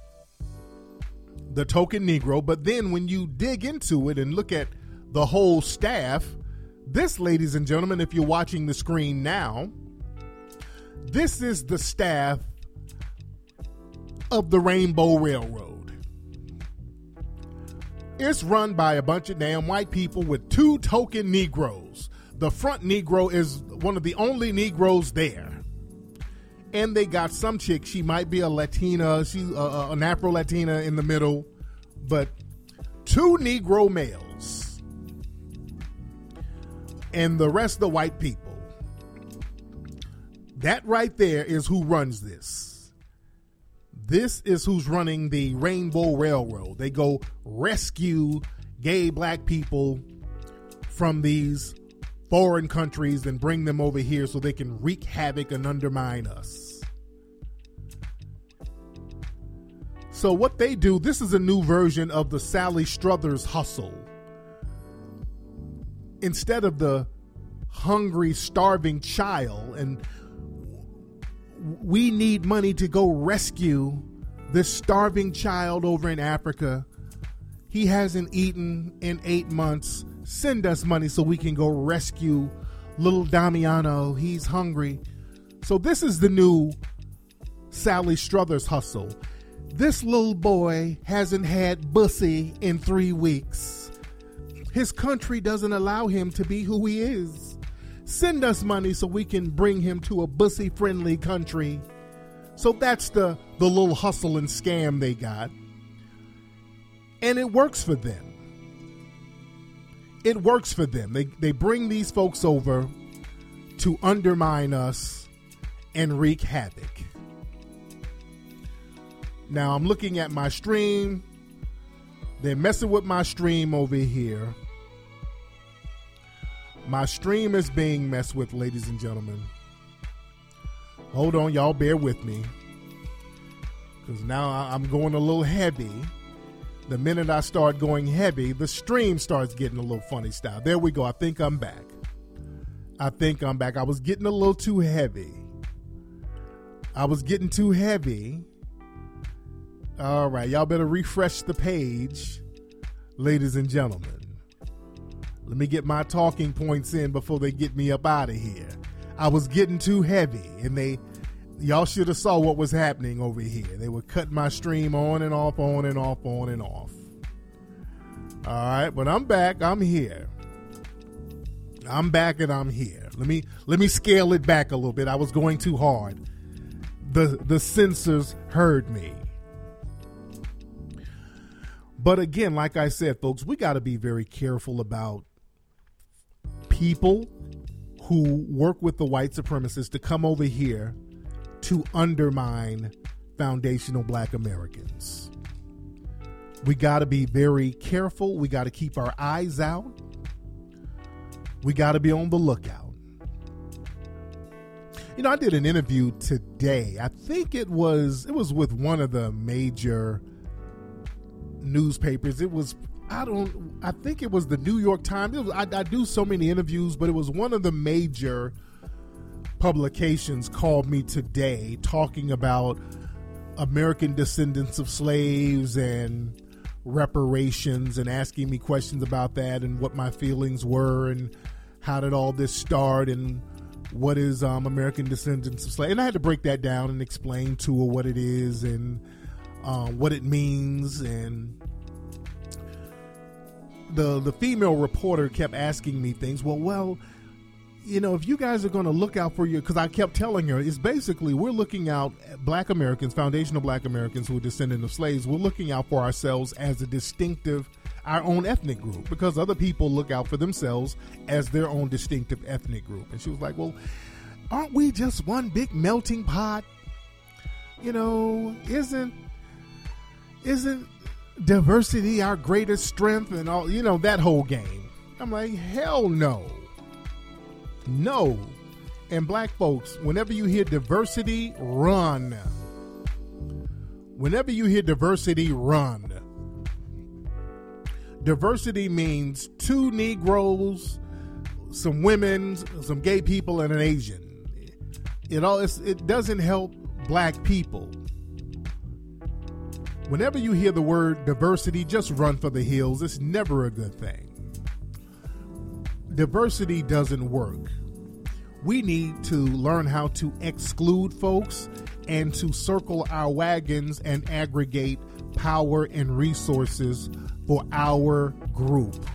the token Negro. But then when you dig into it and look at the whole staff, this, ladies and gentlemen, if you're watching the screen now, this is the staff of the Rainbow Railroad. It's run by a bunch of damn white people with two token Negroes. The front Negro is one of the only Negroes there. And they got some chick, she might be a Latina, she's uh, an Afro-Latina in the middle, but two Negro males. And the rest of the white people. That right there is who runs this. This is who's running the Rainbow Railroad. They go rescue gay black people from these foreign countries and bring them over here so they can wreak havoc and undermine us. So what they do, this is a new version of the Sally Struthers hustle. Instead of the hungry, starving child, and we need money to go rescue this starving child over in Africa. He hasn't eaten in eight months. Send us money so we can go rescue little Damiano. He's hungry. So this is the new Sally Struthers hustle. This little boy hasn't had bussy in three weeks. His country doesn't allow him to be who he is. Send us money so we can bring him to a bussy-friendly country. So that's the, the little hustle and scam they got. And it works for them. It works for them. They, they bring these folks over to undermine us and wreak havoc. Now I'm looking at my stream. They're messing with my stream over here. My stream is being messed with, ladies and gentlemen. Hold on, y'all, bear with me. Because now I'm going a little heavy. The minute I start going heavy, the stream starts getting a little funny style. There we go. I think I'm back. I think I'm back. I was getting a little too heavy. I was getting too heavy. All right, y'all better refresh the page, ladies and gentlemen. Let me get my talking points in before they get me up out of here. I was getting too heavy, and they, y'all should have saw what was happening over here. They were cutting my stream on and off, on and off, on and off. All right, but I'm back. I'm here. I'm back and I'm here. Let me let me scale it back a little bit. I was going too hard. The the censors heard me. But again, like I said, folks, we got to be very careful about people who work with the white supremacists to come over here to undermine foundational black Americans. We got to be very careful. We got to keep our eyes out. We got to be on the lookout. You know, I did an interview today. I think it was it was with one of the major newspapers. It was, I don't, I think it was the New York Times. It was, I, I do so many interviews, but it was one of the major publications called me today talking about American descendants of slaves and reparations and asking me questions about that and what my feelings were and how did all this start and what is um, American Descendants of Slavery. And I had to break that down and explain to her what it is and um, what it means. And the the female reporter kept asking me things. Well, well, you know, if you guys are going to look out for your, because I kept telling her, it's basically we're looking out at Black Americans, foundational Black Americans who are descendants of slaves. We're looking out for ourselves as a distinctive, our own ethnic group, because other people look out for themselves as their own distinctive ethnic group. And she was like, well, aren't we just one big melting pot? You know, isn't, isn't diversity our greatest strength and all, you know, that whole game. I'm like, hell no. No. And black folks, whenever you hear diversity, run. Whenever you hear diversity, run. Diversity means two Negroes, some women, some gay people, and an Asian. It all it doesn't help black people. Whenever you hear the word diversity, just run for the hills. It's never a good thing. Diversity doesn't work. We need to learn how to exclude folks and to circle our wagons and aggregate power and resources for our group.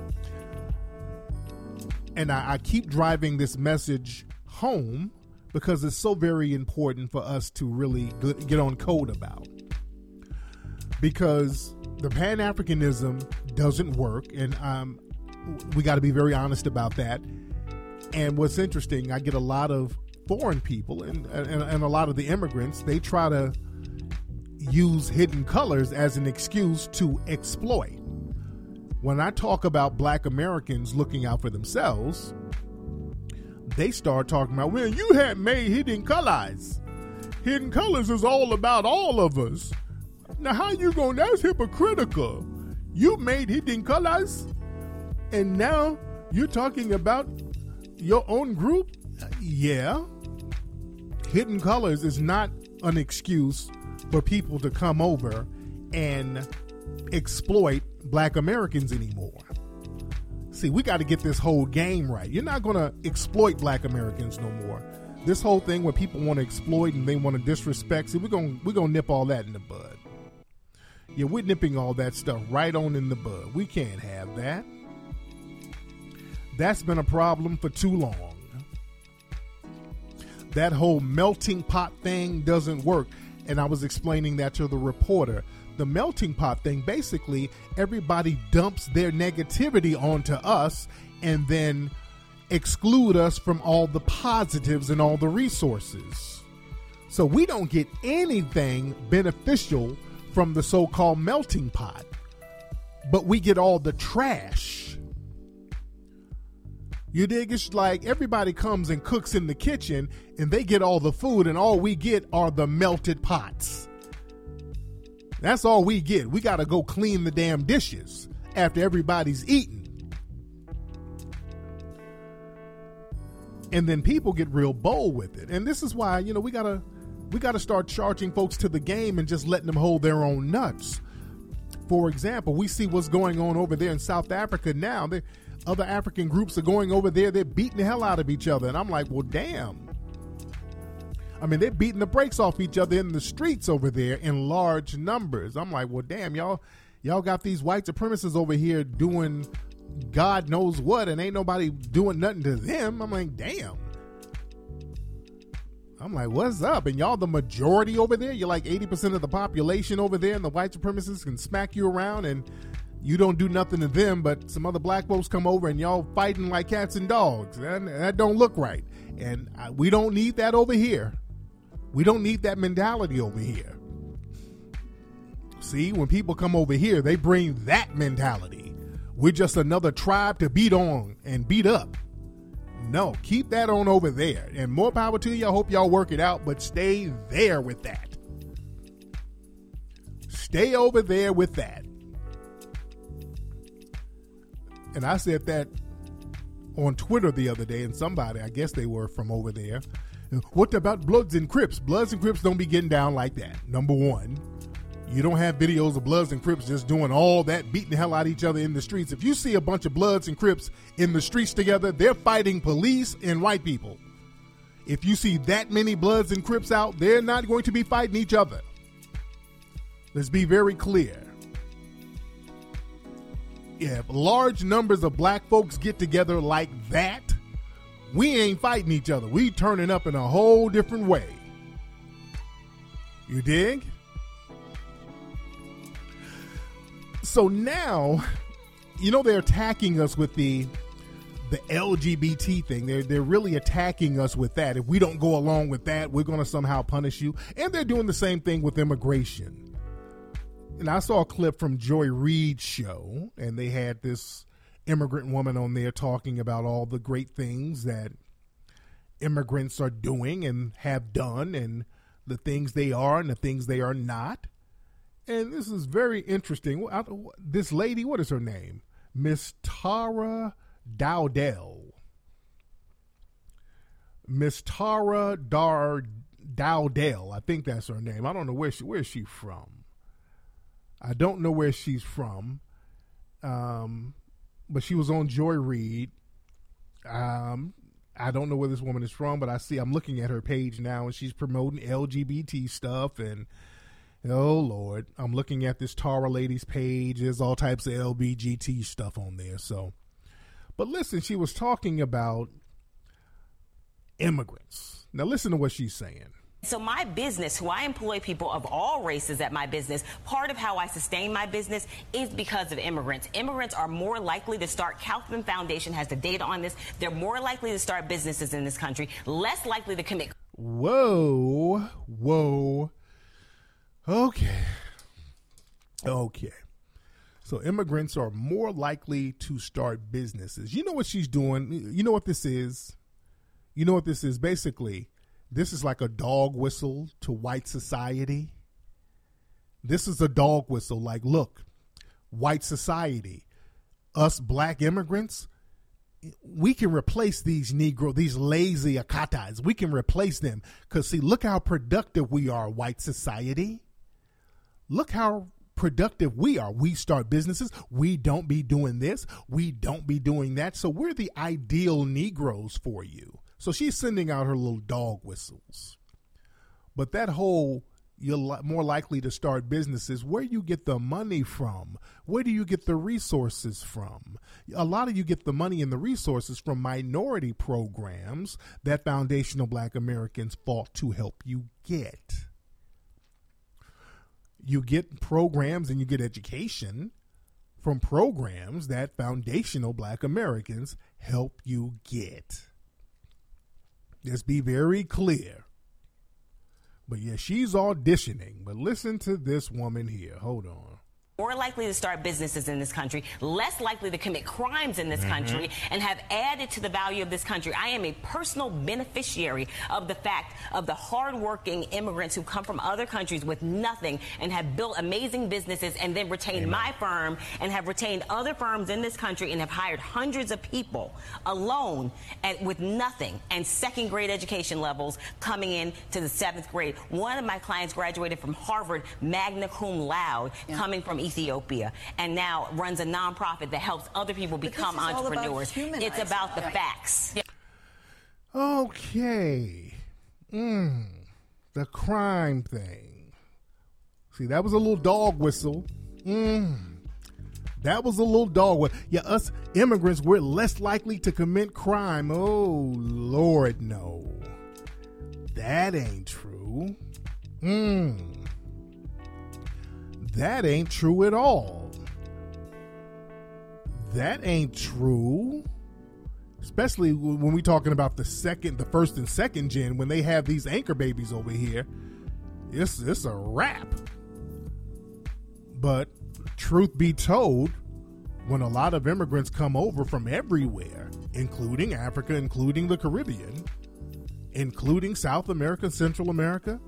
And I, I keep driving this message home because it's so very important for us to really get on code about. Because the Pan-Africanism doesn't work, and um, we got to be very honest about that. And what's interesting, I get a lot of foreign people and, and, and a lot of the immigrants, they try to use hidden colors as an excuse to exploit. When I talk about black Americans looking out for themselves, they start talking about, well, you had made hidden colors. Hidden colors is all about all of us. Now, how you going, that's hypocritical. You made hidden colors, and now you're talking about your own group? Yeah. Hidden colors is not an excuse for people to come over and exploit black Americans anymore. See, we got to get this whole game right. You're not going to exploit black Americans no more. This whole thing where people want to exploit and they want to disrespect, see, we're going we're going to nip all that in the bud. Yeah, we're nipping all that stuff right on in the bud. We can't have that. That's been a problem for too long. That whole melting pot thing doesn't work. And I was explaining that to the reporter. The melting pot thing, basically, everybody dumps their negativity onto us and then exclude us from all the positives and all the resources. So we don't get anything beneficial from the so-called melting pot, but we get all the trash. You dig? It's like everybody comes and cooks in the kitchen and they get all the food and all we get are the melted pots. That's all we get. We got to go clean the damn dishes after everybody's eaten. And then people get real bold with it. And this is why, you know, we got to we got to start charging folks to the game and just letting them hold their own nuts. For example, we see what's going on over there in South Africa now. They, other African groups are going over there. They're beating the hell out of each other. And I'm like, well, damn. I mean, they're beating the brakes off each other in the streets over there in large numbers. I'm like, well, damn, y'all, y'all got these white supremacists over here doing God knows what, and ain't nobody doing nothing to them. I'm like, damn. I'm like, what's up? And y'all the majority over there? You're like eighty percent of the population over there, and the white supremacists can smack you around, and you don't do nothing to them, but some other black folks come over, and y'all fighting like cats and dogs. That, that don't look right. And I, we don't need that over here. We don't need that mentality over here. See, when people come over here, they bring that mentality. We're just another tribe to beat on and beat up. No, keep that on over there. And more power to you. I hope y'all work it out, but stay there with that. Stay over there with that. And I said that on Twitter the other day, and somebody, I guess they were from over there, what about Bloods and Crips? Bloods and Crips don't be getting down like that, number one. You don't have videos of Bloods and Crips just doing all that, beating the hell out of each other in the streets. If you see a bunch of Bloods and Crips in the streets together, they're fighting police and white people. If you see that many Bloods and Crips out, they're not going to be fighting each other. Let's be very clear. If large numbers of black folks get together like that, we ain't fighting each other. We turning up in a whole different way. You dig? So now, you know, they're attacking us with the the L G B T thing. They're they're really attacking us with that. If we don't go along with that, we're going to somehow punish you. And they're doing the same thing with immigration. And I saw a clip from Joy Reid's show, and they had this immigrant woman on there talking about all the great things that immigrants are doing and have done, and the things they are and the things they are not. And this is very interesting. This lady, what is her name? Miss Tara Dowdell. Miss Tara Dar Dowdell. I think that's her name. I don't know where she where is she from. I don't know where she's from. Um, but she was on Joy Reid. Um, I don't know where this woman is from, but I see I'm looking at her page now, and she's promoting L G B T stuff. And oh Lord, I'm looking at this Tara lady's page. There's all types of L G B T stuff on there. So, but listen, she was talking about immigrants. Now listen to what she's saying. So my business, who I employ people of all races at my business, part of how I sustain my business is because of immigrants. Immigrants are more likely to start, Kaufman Foundation has the data on this, they're more likely to start businesses in this country, less likely to commit. Whoa, whoa. Okay. Okay. So immigrants are more likely to start businesses. You know what she's doing? You know what this is? You know what this is? Basically, this is like a dog whistle to white society. This is a dog whistle. Like, look, white society, us black immigrants, we can replace these Negro, these lazy Akatas. We can replace them. Because, see, look how productive we are, white society. Look how productive we are. We start businesses. We don't be doing this. We don't be doing that. So we're the ideal Negroes for you. So she's sending out her little dog whistles. But that whole, you're li- more likely to start businesses, where you get the money from? Where do you get the resources from? A lot of you get the money and the resources from minority programs that foundational black Americans fought to help you get. You get programs and you get education from programs that foundational black Americans help you get. Let's be very clear. But yeah, she's auditioning. But listen to this woman here. Hold on. More likely to start businesses in this country, less likely to commit crimes in this mm-hmm. country, and have added to the value of this country. I am a personal beneficiary of the fact of the hardworking immigrants who come from other countries with nothing and have built amazing businesses and then retained Amen. my firm and have retained other firms in this country and have hired hundreds of people alone and with nothing and second grade education levels coming in to the seventh grade. One of my clients graduated from Harvard magna cum laude, yeah. coming from Ethiopia, and now runs a nonprofit that helps other people become entrepreneurs. About it's about the facts. Okay. Mm, the crime thing. See, that was a little dog whistle. Mm, that was a little dog whistle. Yeah, us immigrants, we're less likely to commit crime. Oh, Lord, no. That ain't true. Mm. That ain't true at all. That ain't true. Especially when we're talking about the second, the first and second gen, when they have these anchor babies over here. It's, it's a wrap. But truth be told, when a lot of immigrants come over from everywhere, including Africa, including the Caribbean, including South America, Central America,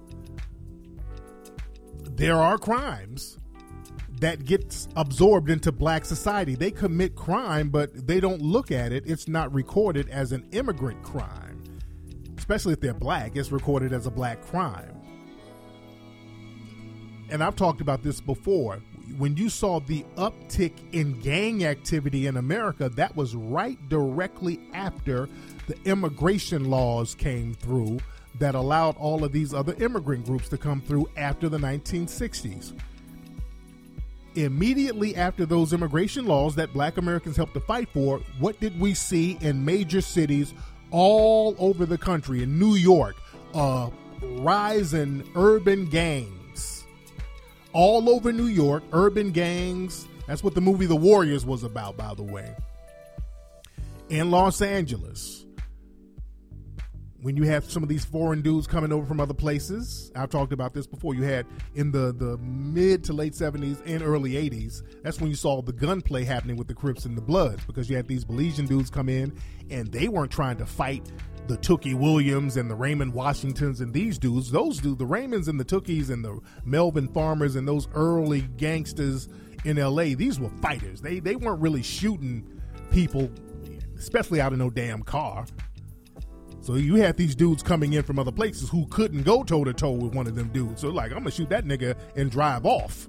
there are crimes that gets absorbed into black society. They commit crime, but they don't look at it. It's not recorded as an immigrant crime. Especially if they're black, it's recorded as a black crime. and I've talked about this before, when you saw the uptick in gang activity in America, that was right directly after the immigration laws came through that allowed all of these other immigrant groups to come through after the nineteen sixties. Immediately after those immigration laws that black Americans helped to fight for, what did we see in major cities all over the country? In New York, a rise in urban gangs. All over New York, urban gangs. That's what the movie The Warriors was about, by the way. In Los Angeles, when you have some of these foreign dudes coming over from other places, I've talked about this before, you had in the, the mid to late seventies and early eighties, that's when you saw the gunplay happening with the Crips and the Bloods, because you had these Belizean dudes come in and they weren't trying to fight the Tookie Williams and the Raymond Washingtons and these dudes. Those dudes, the Raymonds and the Tookies and the Melvin Farmers and those early gangsters in L A, these were fighters. They, they weren't really shooting people, especially out of no damn car. So you had these dudes coming in from other places who couldn't go toe-to-toe with one of them dudes. So like, I'm going to shoot that nigga and drive off.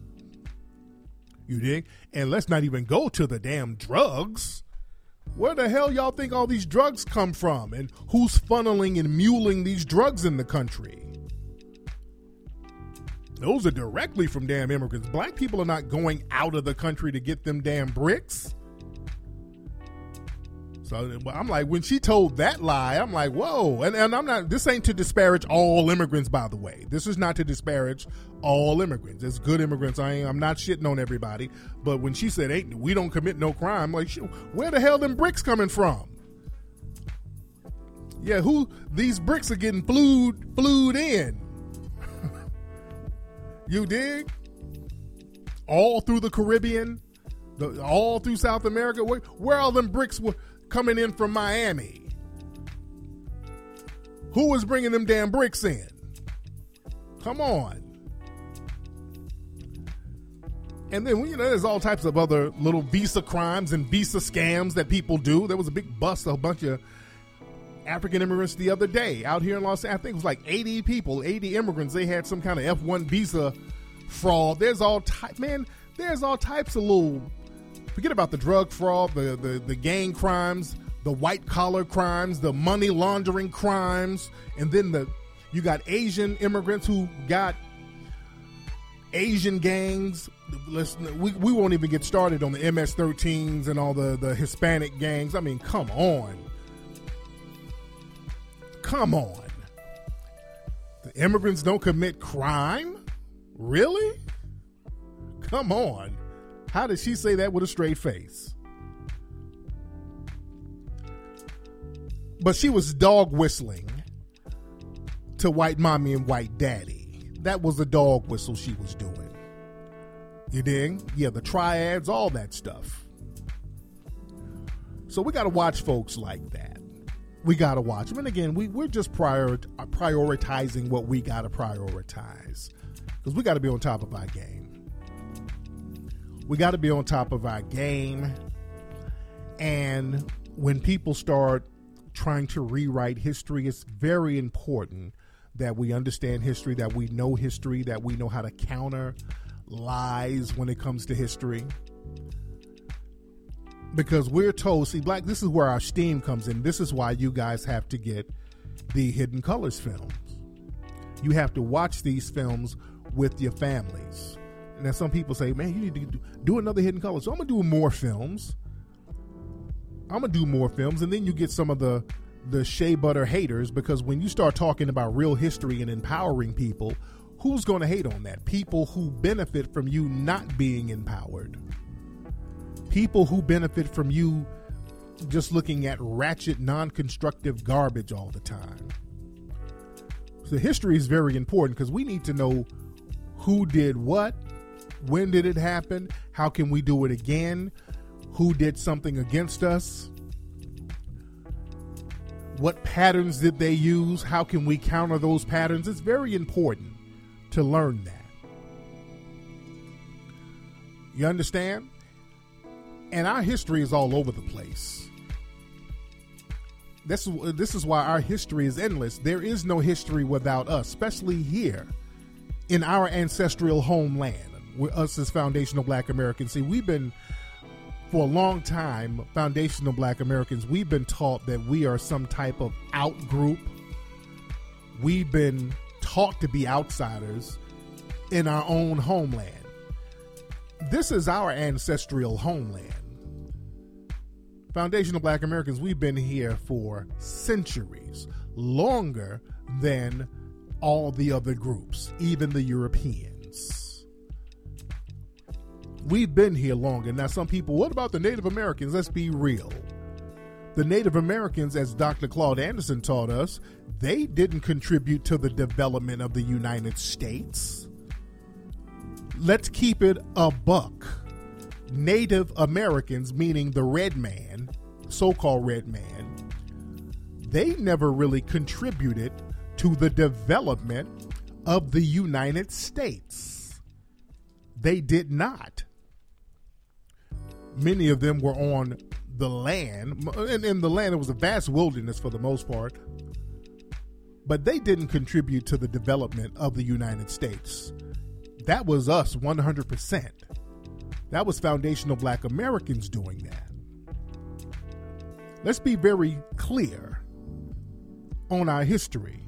You dig? And let's not even go to the damn drugs. Where the hell y'all think all these drugs come from? And who's funneling and muling these drugs in the country? Those are directly from damn immigrants. Black people are not going out of the country to get them damn bricks. So I'm like, when she told that lie, I'm like, whoa. And, and I'm not, this ain't to disparage all immigrants, by the way. This is not to disparage all immigrants. It's good immigrants. I ain't, I'm not shitting on everybody. But when she said, hey, we don't commit no crime, like, where the hell them bricks coming from? Yeah, who, these bricks are getting flued, flued in. You dig? All through the Caribbean, the, all through South America. Where, where all them bricks were coming in from Miami? Who was bringing them damn bricks in? Come on. And then, you know, there's all types of other little visa crimes and visa scams that people do. There was a big bust, a bunch of African immigrants the other day out here in Los Angeles. I think it was like eighty people, eighty immigrants. They had some kind of F one visa fraud. There's all type, man, there's all types of little, forget about the drug fraud, the, the, the gang crimes, the white collar crimes, the money laundering crimes, and then the you got Asian immigrants who got Asian gangs. Let's, we, we won't even get started on the M S thirteens and all the, the Hispanic gangs. I mean, come on. Come on. The immigrants don't commit crime? Really? Come on. How did she say that with a straight face? But she was dog whistling to white mommy and white daddy. That was the dog whistle she was doing. You dig? Yeah, the triads, all that stuff. So we got to watch folks like that. We got to watch them. And again, we, we're just prior, prioritizing what we got to prioritize. Because we got to be on top of our game. We got to be on top of our game. And when people start trying to rewrite history, it's very important that we understand history, that we know history, that we know how to counter lies when it comes to history. Because we're told, see, Black, this is where our steam comes in. This is why you guys have to get the Hidden Colors films. You have to watch these films with your families. And then some people say, man, you need to do another Hidden Colors. So I'm going to do more films. I'm going to do more films. And then you get some of the, the shea butter haters, because when you start talking about real history and empowering people, who's going to hate on that? People who benefit from you not being empowered. People who benefit from you just looking at ratchet, non-constructive garbage all the time. So history is very important because we need to know who did what, when did it happen, how can we do it again, who did something against us, what patterns did they use, how can we counter those patterns. It's very important to learn that. You understand? And our history is all over the place. This is, this is why our history is endless. There is no history without us, especially here in our ancestral homeland, with us as foundational Black Americans. See, we've been, for a long time, foundational Black Americans, we've been taught that we are some type of out group. We've been taught to be outsiders in our own homeland. This is our ancestral homeland. Foundational Black Americans, we've been here for centuries, longer than all the other groups, even the Europeans. We've been here longer. Now, some people, what about the Native Americans? Let's be real. The Native Americans, as Doctor Claude Anderson taught us, they didn't contribute to the development of the United States. Let's keep it a buck. Native Americans, meaning the red man, so-called red man, they never really contributed to the development of the United States. They did not. Many of them were on the land, and in the land it was a vast wilderness for the most part, but they didn't contribute to the development of the United States. That was us one hundred percent. That was foundational Black Americans doing that. Let's be very clear on our history.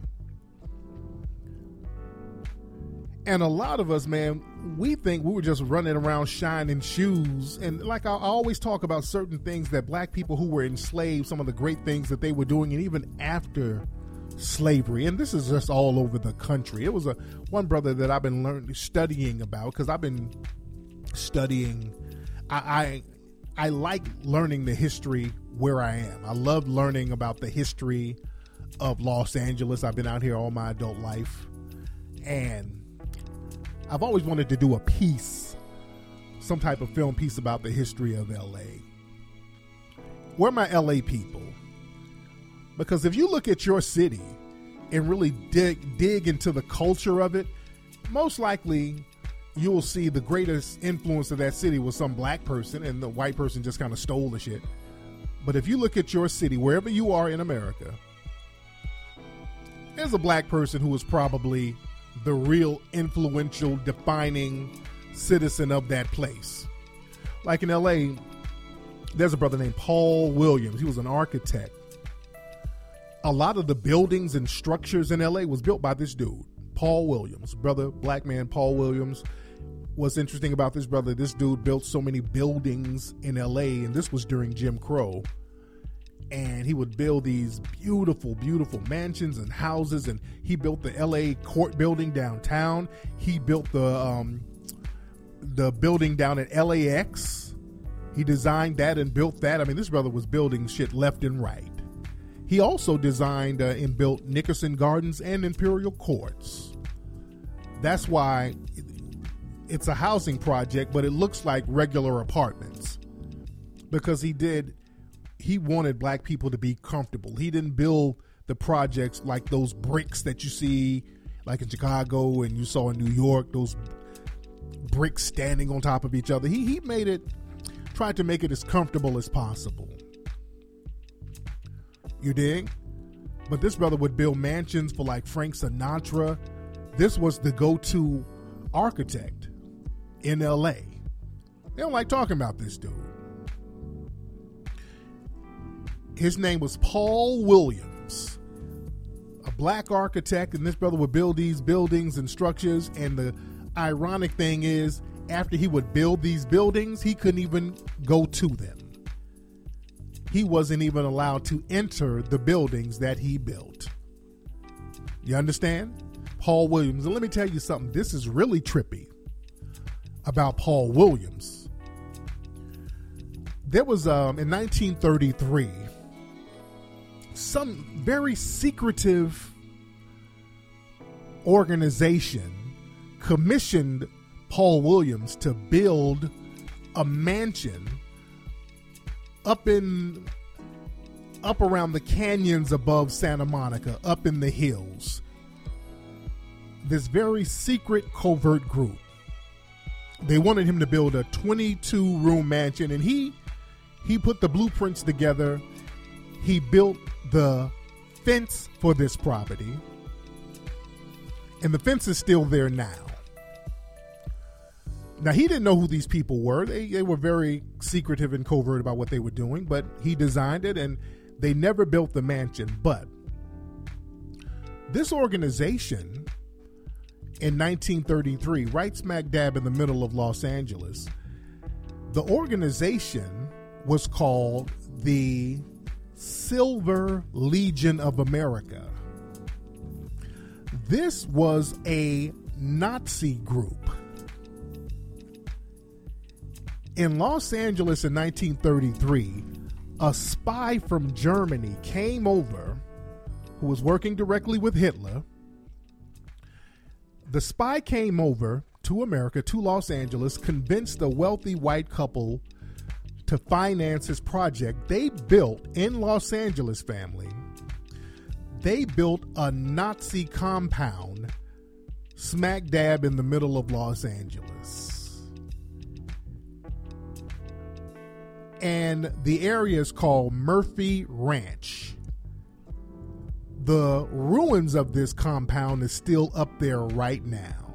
And a lot of us, man, we think we were just running around shining shoes. And like I, I always talk about certain things that Black people who were enslaved, some of the great things that they were doing, and even after slavery. And this is just all over the country. It was a one brother that I've been learning, studying about, because I've been studying. I, I I like learning the history where I am. I love learning about the history of Los Angeles. I've been out here all my adult life, and I've always wanted to do a piece, some type of film piece about the history of L A. Where are my L A people? Because if you look at your city and really dig dig into the culture of it, most likely you'll see the greatest influence of that city was some black person, and the white person just kind of stole the shit. But if you look at your city, wherever you are in America, there's a black person who was probably the real influential, defining citizen of that place. Like in L A, there's a brother named Paul Williams. He was an architect. A lot of the buildings and structures in L A was built by this dude, Paul Williams. Brother, black man, Paul Williams. What's interesting about this brother, this dude built so many buildings in L A, and this was during Jim Crow. And he would build these beautiful, beautiful mansions and houses. And he built the L A court building downtown. He built the um, the building down at L A X. He designed that and built that. I mean, this brother was building shit left and right. He also designed uh, and built Nickerson Gardens and Imperial Courts. That's why it's a housing project, but it looks like regular apartments. Because he did... He wanted black people to be comfortable. He didn't build the projects like those bricks that you see like in Chicago and you saw in New York, those bricks standing on top of each other. He he made it, tried to make it as comfortable as possible. You dig? But this brother would build mansions for like Frank Sinatra. This was the go-to architect in L A. They don't like talking about this dude. His name was Paul Williams, a black architect, and this brother would build these buildings and structures. And the ironic thing is, after he would build these buildings, he couldn't even go to them. He wasn't even allowed to enter the buildings that he built. You understand? Paul Williams. And let me tell you something. This is really trippy about Paul Williams. There was, um, in nineteen thirty-three, some very secretive organization commissioned Paul Williams to build a mansion up in up around the canyons above Santa Monica, up in the hills. This very secret covert group. They wanted him to build a twenty-two room mansion, and he he put the blueprints together. He built the fence for this property. And the fence is still there now. Now, he didn't know who these people were. They, they were very secretive and covert about what they were doing, but he designed it, and they never built the mansion. But this organization in nineteen thirty-three, right smack dab in the middle of Los Angeles, the organization was called the Silver Legion of America. This was a Nazi group. In Los Angeles in nineteen thirty-three, a spy from Germany came over who was working directly with Hitler. The spy came over to America, to Los Angeles, convinced a wealthy white couple to finance his project. They built, in Los Angeles, family, they built a Nazi compound smack dab in the middle of Los Angeles. And the area is called Murphy Ranch. The ruins of this compound is still up there right now.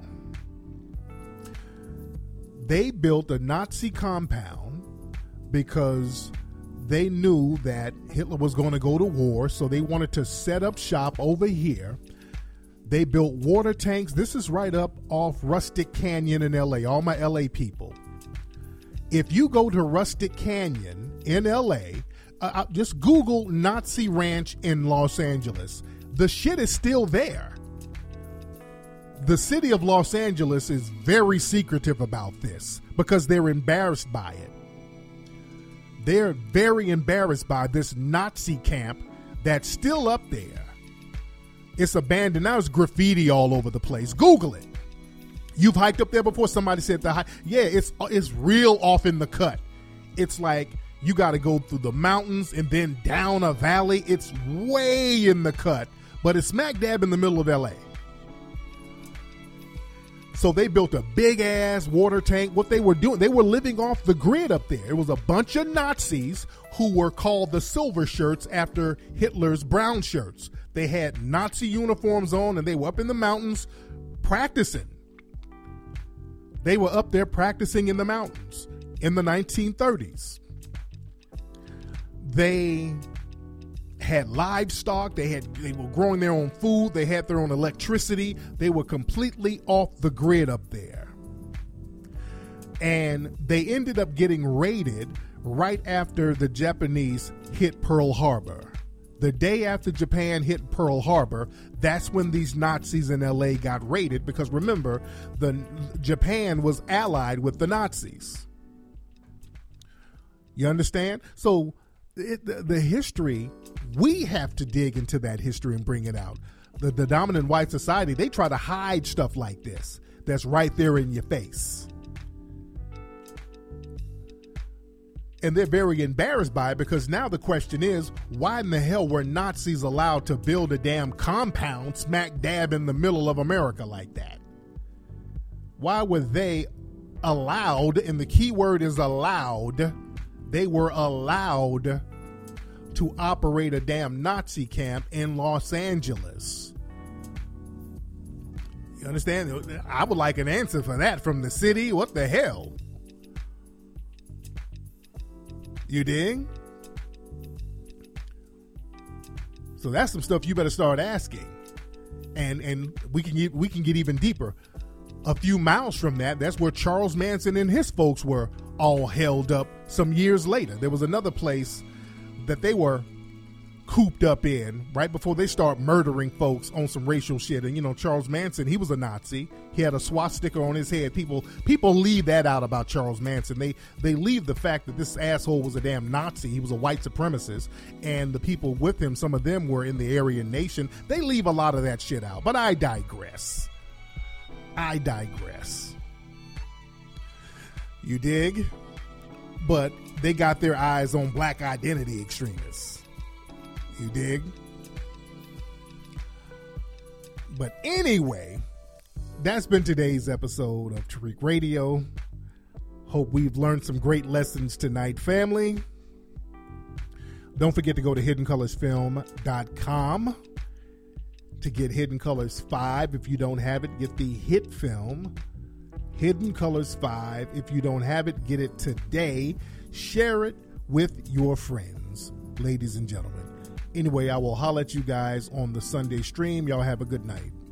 They built a Nazi compound because they knew that Hitler was going to go to war, so they wanted to set up shop over here. They built water tanks. This is right up off Rustic Canyon in L A, all my L A people. If you go to Rustic Canyon in L A, uh, just Google Nazi Ranch in Los Angeles. The shit is still there. The city of Los Angeles is very secretive about this because they're embarrassed by it. They're very embarrassed by this Nazi camp that's still up there. It's abandoned. Now there's graffiti all over the place. Google it. You've hiked up there before? Somebody said the hike. Yeah, it's it's real off in the cut. It's like you got to go through the mountains and then down a valley. It's way in the cut, but it's smack dab in the middle of L A. So they built a big ass water tank. What they were doing, they were living off the grid up there. It was a bunch of Nazis who were called the Silver Shirts after Hitler's brown shirts. They had Nazi uniforms on and they were up in the mountains practicing. They were up there practicing in the mountains in the nineteen thirties. They had livestock. They had they were growing their own food. They had their own electricity. They were completely off the grid up there. And they ended up getting raided right after the Japanese hit Pearl Harbor. The day after Japan hit Pearl Harbor, that's when these Nazis in L A got raided, because remember, the Japan was allied with the Nazis. You understand? So it, the, the history, we have to dig into that history and bring it out. The, the dominant white society, they try to hide stuff like this that's right there in your face. And they're very embarrassed by it, because now the question is, why in the hell were Nazis allowed to build a damn compound smack dab in the middle of America like that? Why were they allowed, and the key word is allowed, they were allowed to operate a damn Nazi camp in Los Angeles? You understand? I would like an answer for that from the city. What the hell? You dig? So that's some stuff you better start asking, and and we can get, we can get even deeper. A few miles from that, that's where Charles Manson and his folks were all held up. Some years later, there was another place that they were cooped up in right before they start murdering folks on some racial shit. And you know, Charles Manson, he was a Nazi. He had a swastika on his head. People people leave that out about Charles Manson. They they leave the fact that this asshole was a damn Nazi. He was a white supremacist, and the people with him, some of them were in the Aryan Nation. They leave a lot of that shit out. But I digress. I digress. You dig? But they got their eyes on black identity extremists. You dig? But anyway, that's been today's episode of Tariq Radio. Hope we've learned some great lessons tonight, family. Don't forget to go to hidden colors film dot com to get Hidden Colors five. If you don't have it, get the hit film, Hidden Colors five. If you don't have it, get it today. Share it with your friends, ladies and gentlemen. Anyway, I will holler at you guys on the Sunday stream. Y'all have a good night.